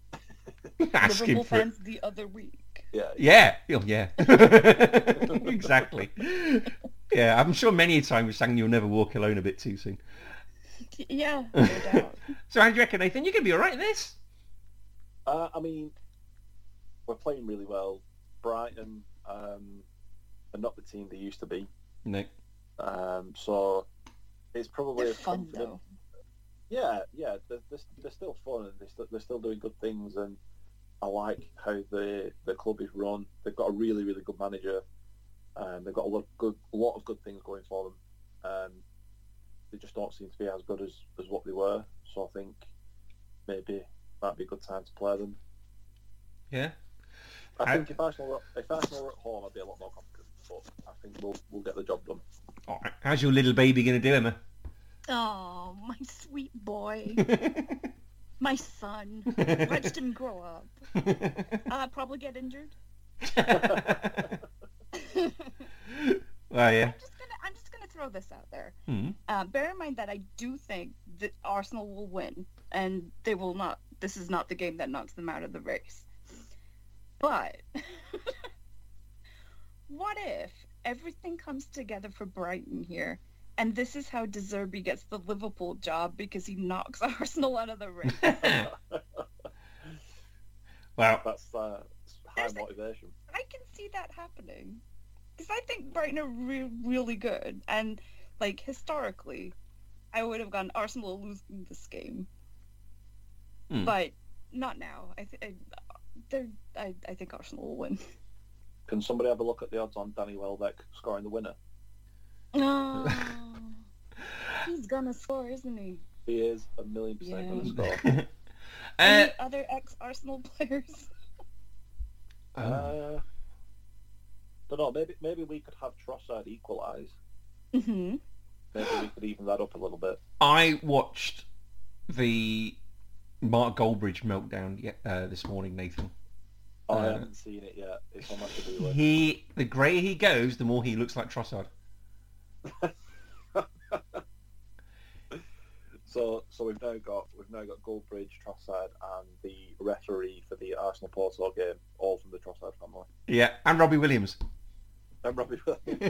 asking Liverpool for it. fans the other week. Yeah. Yeah, oh, yeah, exactly. Yeah, I'm sure many a time we've sang "You'll Never Walk Alone" a bit too soon. Yeah, no doubt. So how do you reckon, Nathan? You could be all right in this. I mean, we're playing really well. Brighton are not the team they used to be. No. So it's probably They're a fun, confident. though. Yeah, they're still fun and they're still doing good things, and I like how the club is run. They've got a really, really good manager. They've got a lot of good things going for them. They just don't seem to be as good as what they were. So I think maybe might be a good time to play them. Yeah. I think if Arsenal were at home, I'd be a lot more confident. But I think we'll get the job done. All right. How's your little baby going to do, Emma? Oh, my sweet boy. My son. Watched him grow up. Probably get injured. Well, yeah. I'm just gonna throw this out there. Mm. Bear in mind that I do think that Arsenal will win, and they will not. This is not the game that knocks them out of the race. But what if everything comes together for Brighton here, and this is how De Zerbi gets the Liverpool job because he knocks Arsenal out of the race? Well, That's high motivation. I can see that happening. Because I think Brighton are really good. And, like, historically, I would have gone Arsenal losing this game. Mm. But not now. I think Arsenal will win. Can somebody have a look at the odds on Danny Welbeck scoring the winner? Oh, he's gonna score, isn't he? He is 1,000,000% Yeah. going to score. Any other ex-Arsenal players? Don't know. Maybe we could have Trossard equalise. Mm-hmm. Maybe we could even that up a little bit. I watched the Mark Goldbridge meltdown this morning, Nathan. I haven't seen it yet. It's on my to-do list. The greater he goes, the more he looks like Trossard. So we've now got Goldbridge, Trossard, and the referee for the Arsenal Porto game, all from the Trossard family. Yeah, and Robbie Williams. And Robbie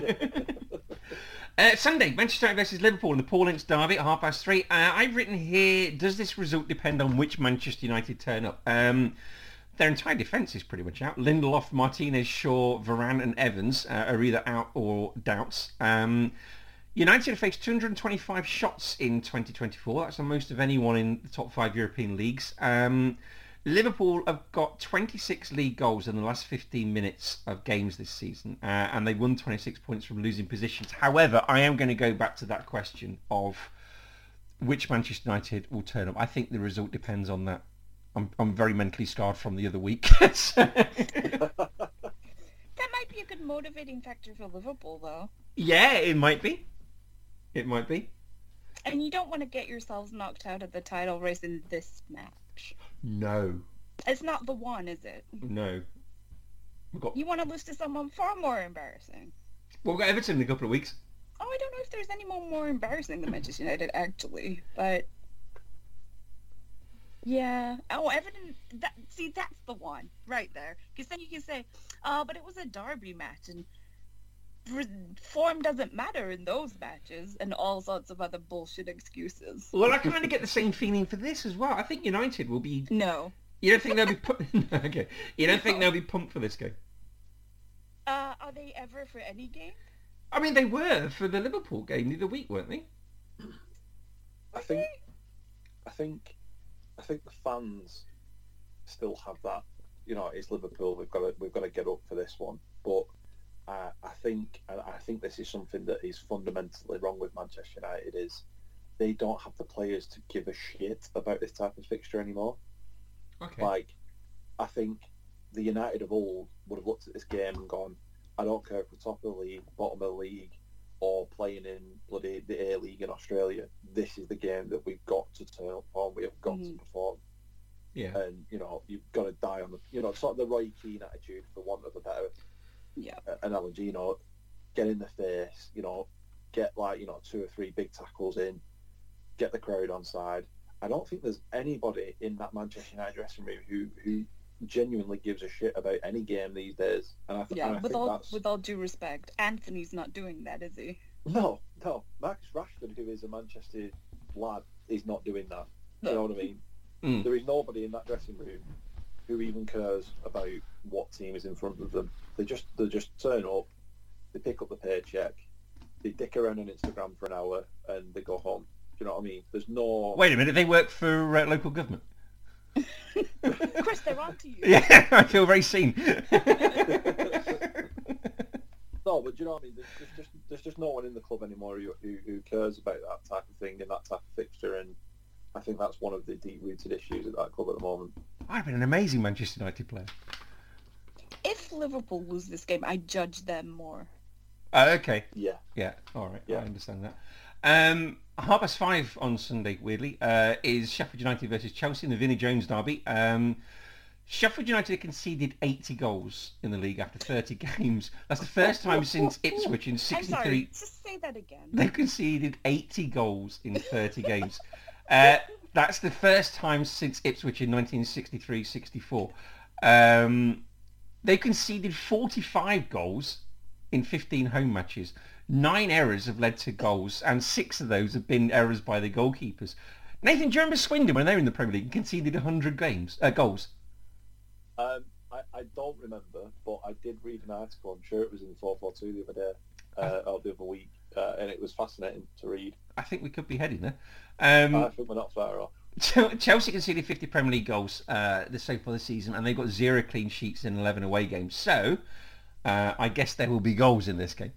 Sunday, Manchester United versus Liverpool in the Paul Ince derby at 3:30. I've written here, does this result depend on which Manchester United turn up? Their entire defence is pretty much out. Lindelof, Martinez, Shaw, Varane and Evans are either out or doubts. United have faced 225 shots in 2024. That's the most of anyone in the top 5 European leagues. Liverpool have got 26 league goals in the last 15 minutes of games this season, and they won 26 points from losing positions. However, I am going to go back to that question of which Manchester United will turn up. I think the result depends on that. I'm very mentally scarred from the other week. That might be a good motivating factor for Liverpool, though. Yeah, it might be. It might be. And you don't want to get yourselves knocked out of the title race in this match. No. It's not the one, is it? No. You want to lose to someone far more embarrassing. Well, we've got Everton in a couple of weeks. Oh, I don't know if there's anyone more embarrassing than Manchester United, actually. But... yeah. Oh, Everton... that's the one. Right there. Because then you can say, but it was a derby match, and form doesn't matter in those matches, and all sorts of other bullshit excuses. Well, I kind of get the same feeling for this as well. I think United will be... No. You don't think they'll be okay. You don't think they'll be pumped for this game? Are they ever for any game? I mean, they were for the Liverpool game the other week, weren't they? I think the fans still have that. You know, it's Liverpool. We've got to get up for this one. But I think this is something that is fundamentally wrong with Manchester United. Is they don't have the players to give a shit about this type of fixture anymore. Okay. Like, I think the United of old would have looked at this game and gone, I don't care if we're top of the league, bottom of the league, or playing in bloody the A-League in Australia. This is the game that we've got to turn up on. We have got to perform. Yeah. And, you know, you've got to die on the, you know, sort of the Roy Keane attitude, for want of a better analogy, you know, get in the face, you know, get like, you know, 2 or 3 big tackles in, get the crowd on side. I don't think there's anybody in that Manchester United dressing room who genuinely gives a shit about any game these days. And I think with all due respect, Anthony's not doing that, is he? No. Marcus Rashford, who is a Manchester lad, is not doing that. No. You know what I mean? There is nobody in that dressing room who even cares about what team is in front of them. They just turn up, they pick up the paycheck, they dick around on Instagram for an hour, and they go home. Do you know what I mean? There's no... Wait a minute, they work for local government? Chris, they're on to you. Yeah, I feel very seen. No, but do you know what I mean? There's just no one in the club anymore who cares about that type of thing and that type of fixture, and I think that's one of the deep-rooted issues at that club at the moment. I'd have been an amazing Manchester United player. If Liverpool lose this game, I judge them more. Okay. Yeah. Yeah, all right, Yeah. I understand that. 5:30 on Sunday, weirdly, is Sheffield United versus Chelsea in the Vinnie Jones derby. Sheffield United conceded 80 goals in the league after 30 games. That's the first time since Ipswich in 63... I'm sorry, just say that again. They've conceded 80 goals in 30 games. That's the first time since Ipswich in 1963-64. They conceded 45 goals in 15 home matches. 9 errors have led to goals, and 6 of those have been errors by the goalkeepers. Nathan, do you remember Swindon when they were in the Premier League and conceded 100 goals? I don't remember, but I did read an article. I'm sure it was in 442 the other day, or the other week, and it was fascinating to read. I think we could be heading there. I think we're not far off. Chelsea conceded 50 Premier League goals so far this season, and they've got 0 clean sheets in 11 away games. So, I guess there will be goals in this game.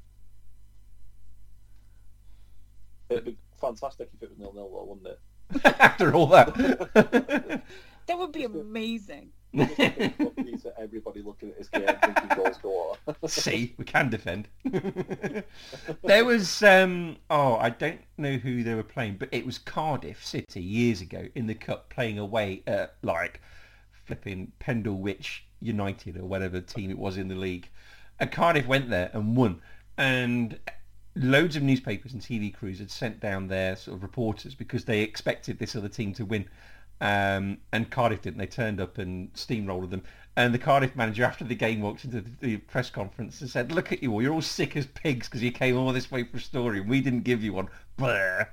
It'd be fantastic if it was 0-0, though, wouldn't it? After all that. That would be amazing. Everybody looking at this game thinking goals go on. See, we can defend. There was, I don't know who they were playing, but it was Cardiff City years ago in the Cup playing away at, flipping Pendlewich United or whatever team it was in the league. And Cardiff went there and won. And loads of newspapers and TV crews had sent down their sort of reporters because they expected this other team to win. And Cardiff didn't. They turned up and steamrolled them. And the Cardiff manager, after the game, walked into the press conference and said, "Look at you all. You're all sick as pigs because you came all this way for a story and we didn't give you one." Blah.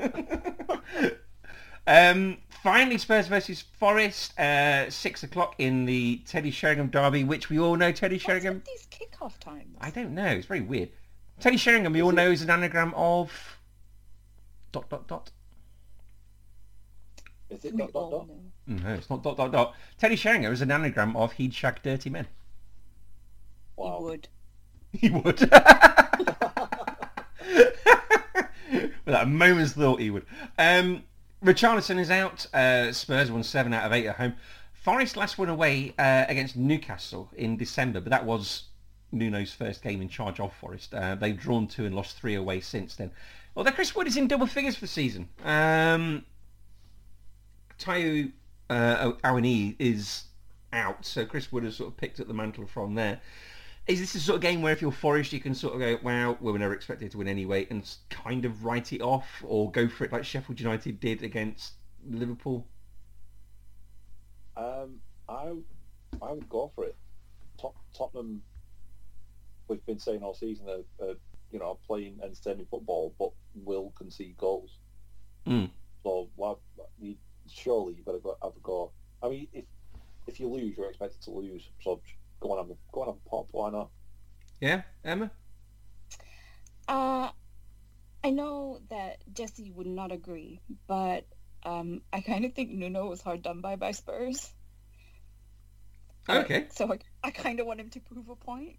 Finally, Spurs versus Forest, 6 o'clock in the Teddy Sheringham derby, which we all know Teddy Sheringham... What's with these kickoff times? I don't know. It's very weird. Teddy Sheringham, we all know, is an anagram of... ... Is it ... We all know. No, it's not ... Teddy Sheringham is an anagram of he'd shag dirty men. Wow. He would. He would. Without a moment's thought, he would. Richarlison is out. Spurs won 7 out of 8 at home. Forest last won away against Newcastle in December, but that was Nuno's first game in charge of Forest. They've drawn 2 and lost 3 away since then. Although Chris Wood is in double figures for the season. Tayo Awoniyi is out, so Chris Wood has sort of picked up the mantle from there. Is this the sort of game where if you're Forest you can sort of go, wow, we were never expected to win anyway, and kind of write it off, or go for it like Sheffield United did against Liverpool? I would go for it. Tottenham, we've been saying all season, are playing entertaining football, but will concede goals. So surely you've got to have a go. I mean, if you lose, you're expected to lose. So go and have a pop. Why not? Yeah, Emma. I know that Jesse would not agree, but I kind of think Nuno was hard done by Spurs. Okay. So I kind of want him to prove a point.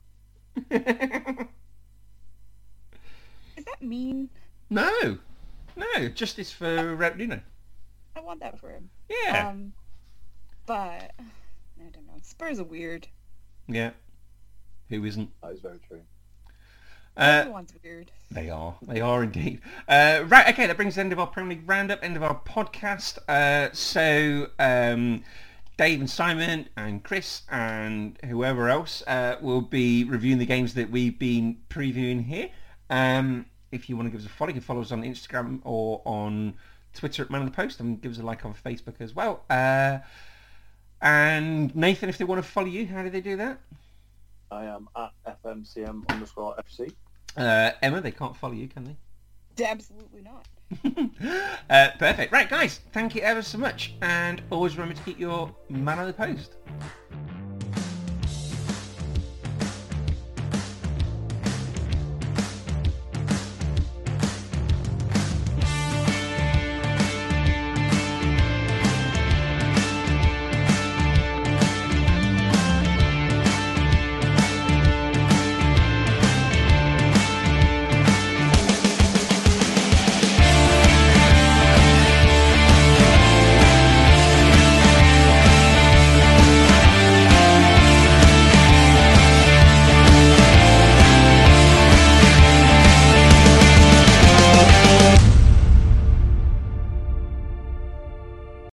Is that mean? No, justice for Nuno. I want that for him. Yeah. But I don't know. Spurs are weird. Yeah. Who isn't? That is very true. Everyone's weird. They are indeed. Right, okay, that brings the end of our Premier League roundup, end of our podcast. So Dave and Simon and Chris and whoever else will be reviewing the games that we've been previewing here. If you want to give us a follow, you can follow us on Instagram or on Twitter at Man of the Post, and give us a like on Facebook as well. And Nathan, if they want to follow you, how do they do that? I am at FMCM_FC. Emma, they can't follow you, can they? Absolutely not. Perfect. Right, guys, thank you ever so much, and always remember to keep your Man of the Post.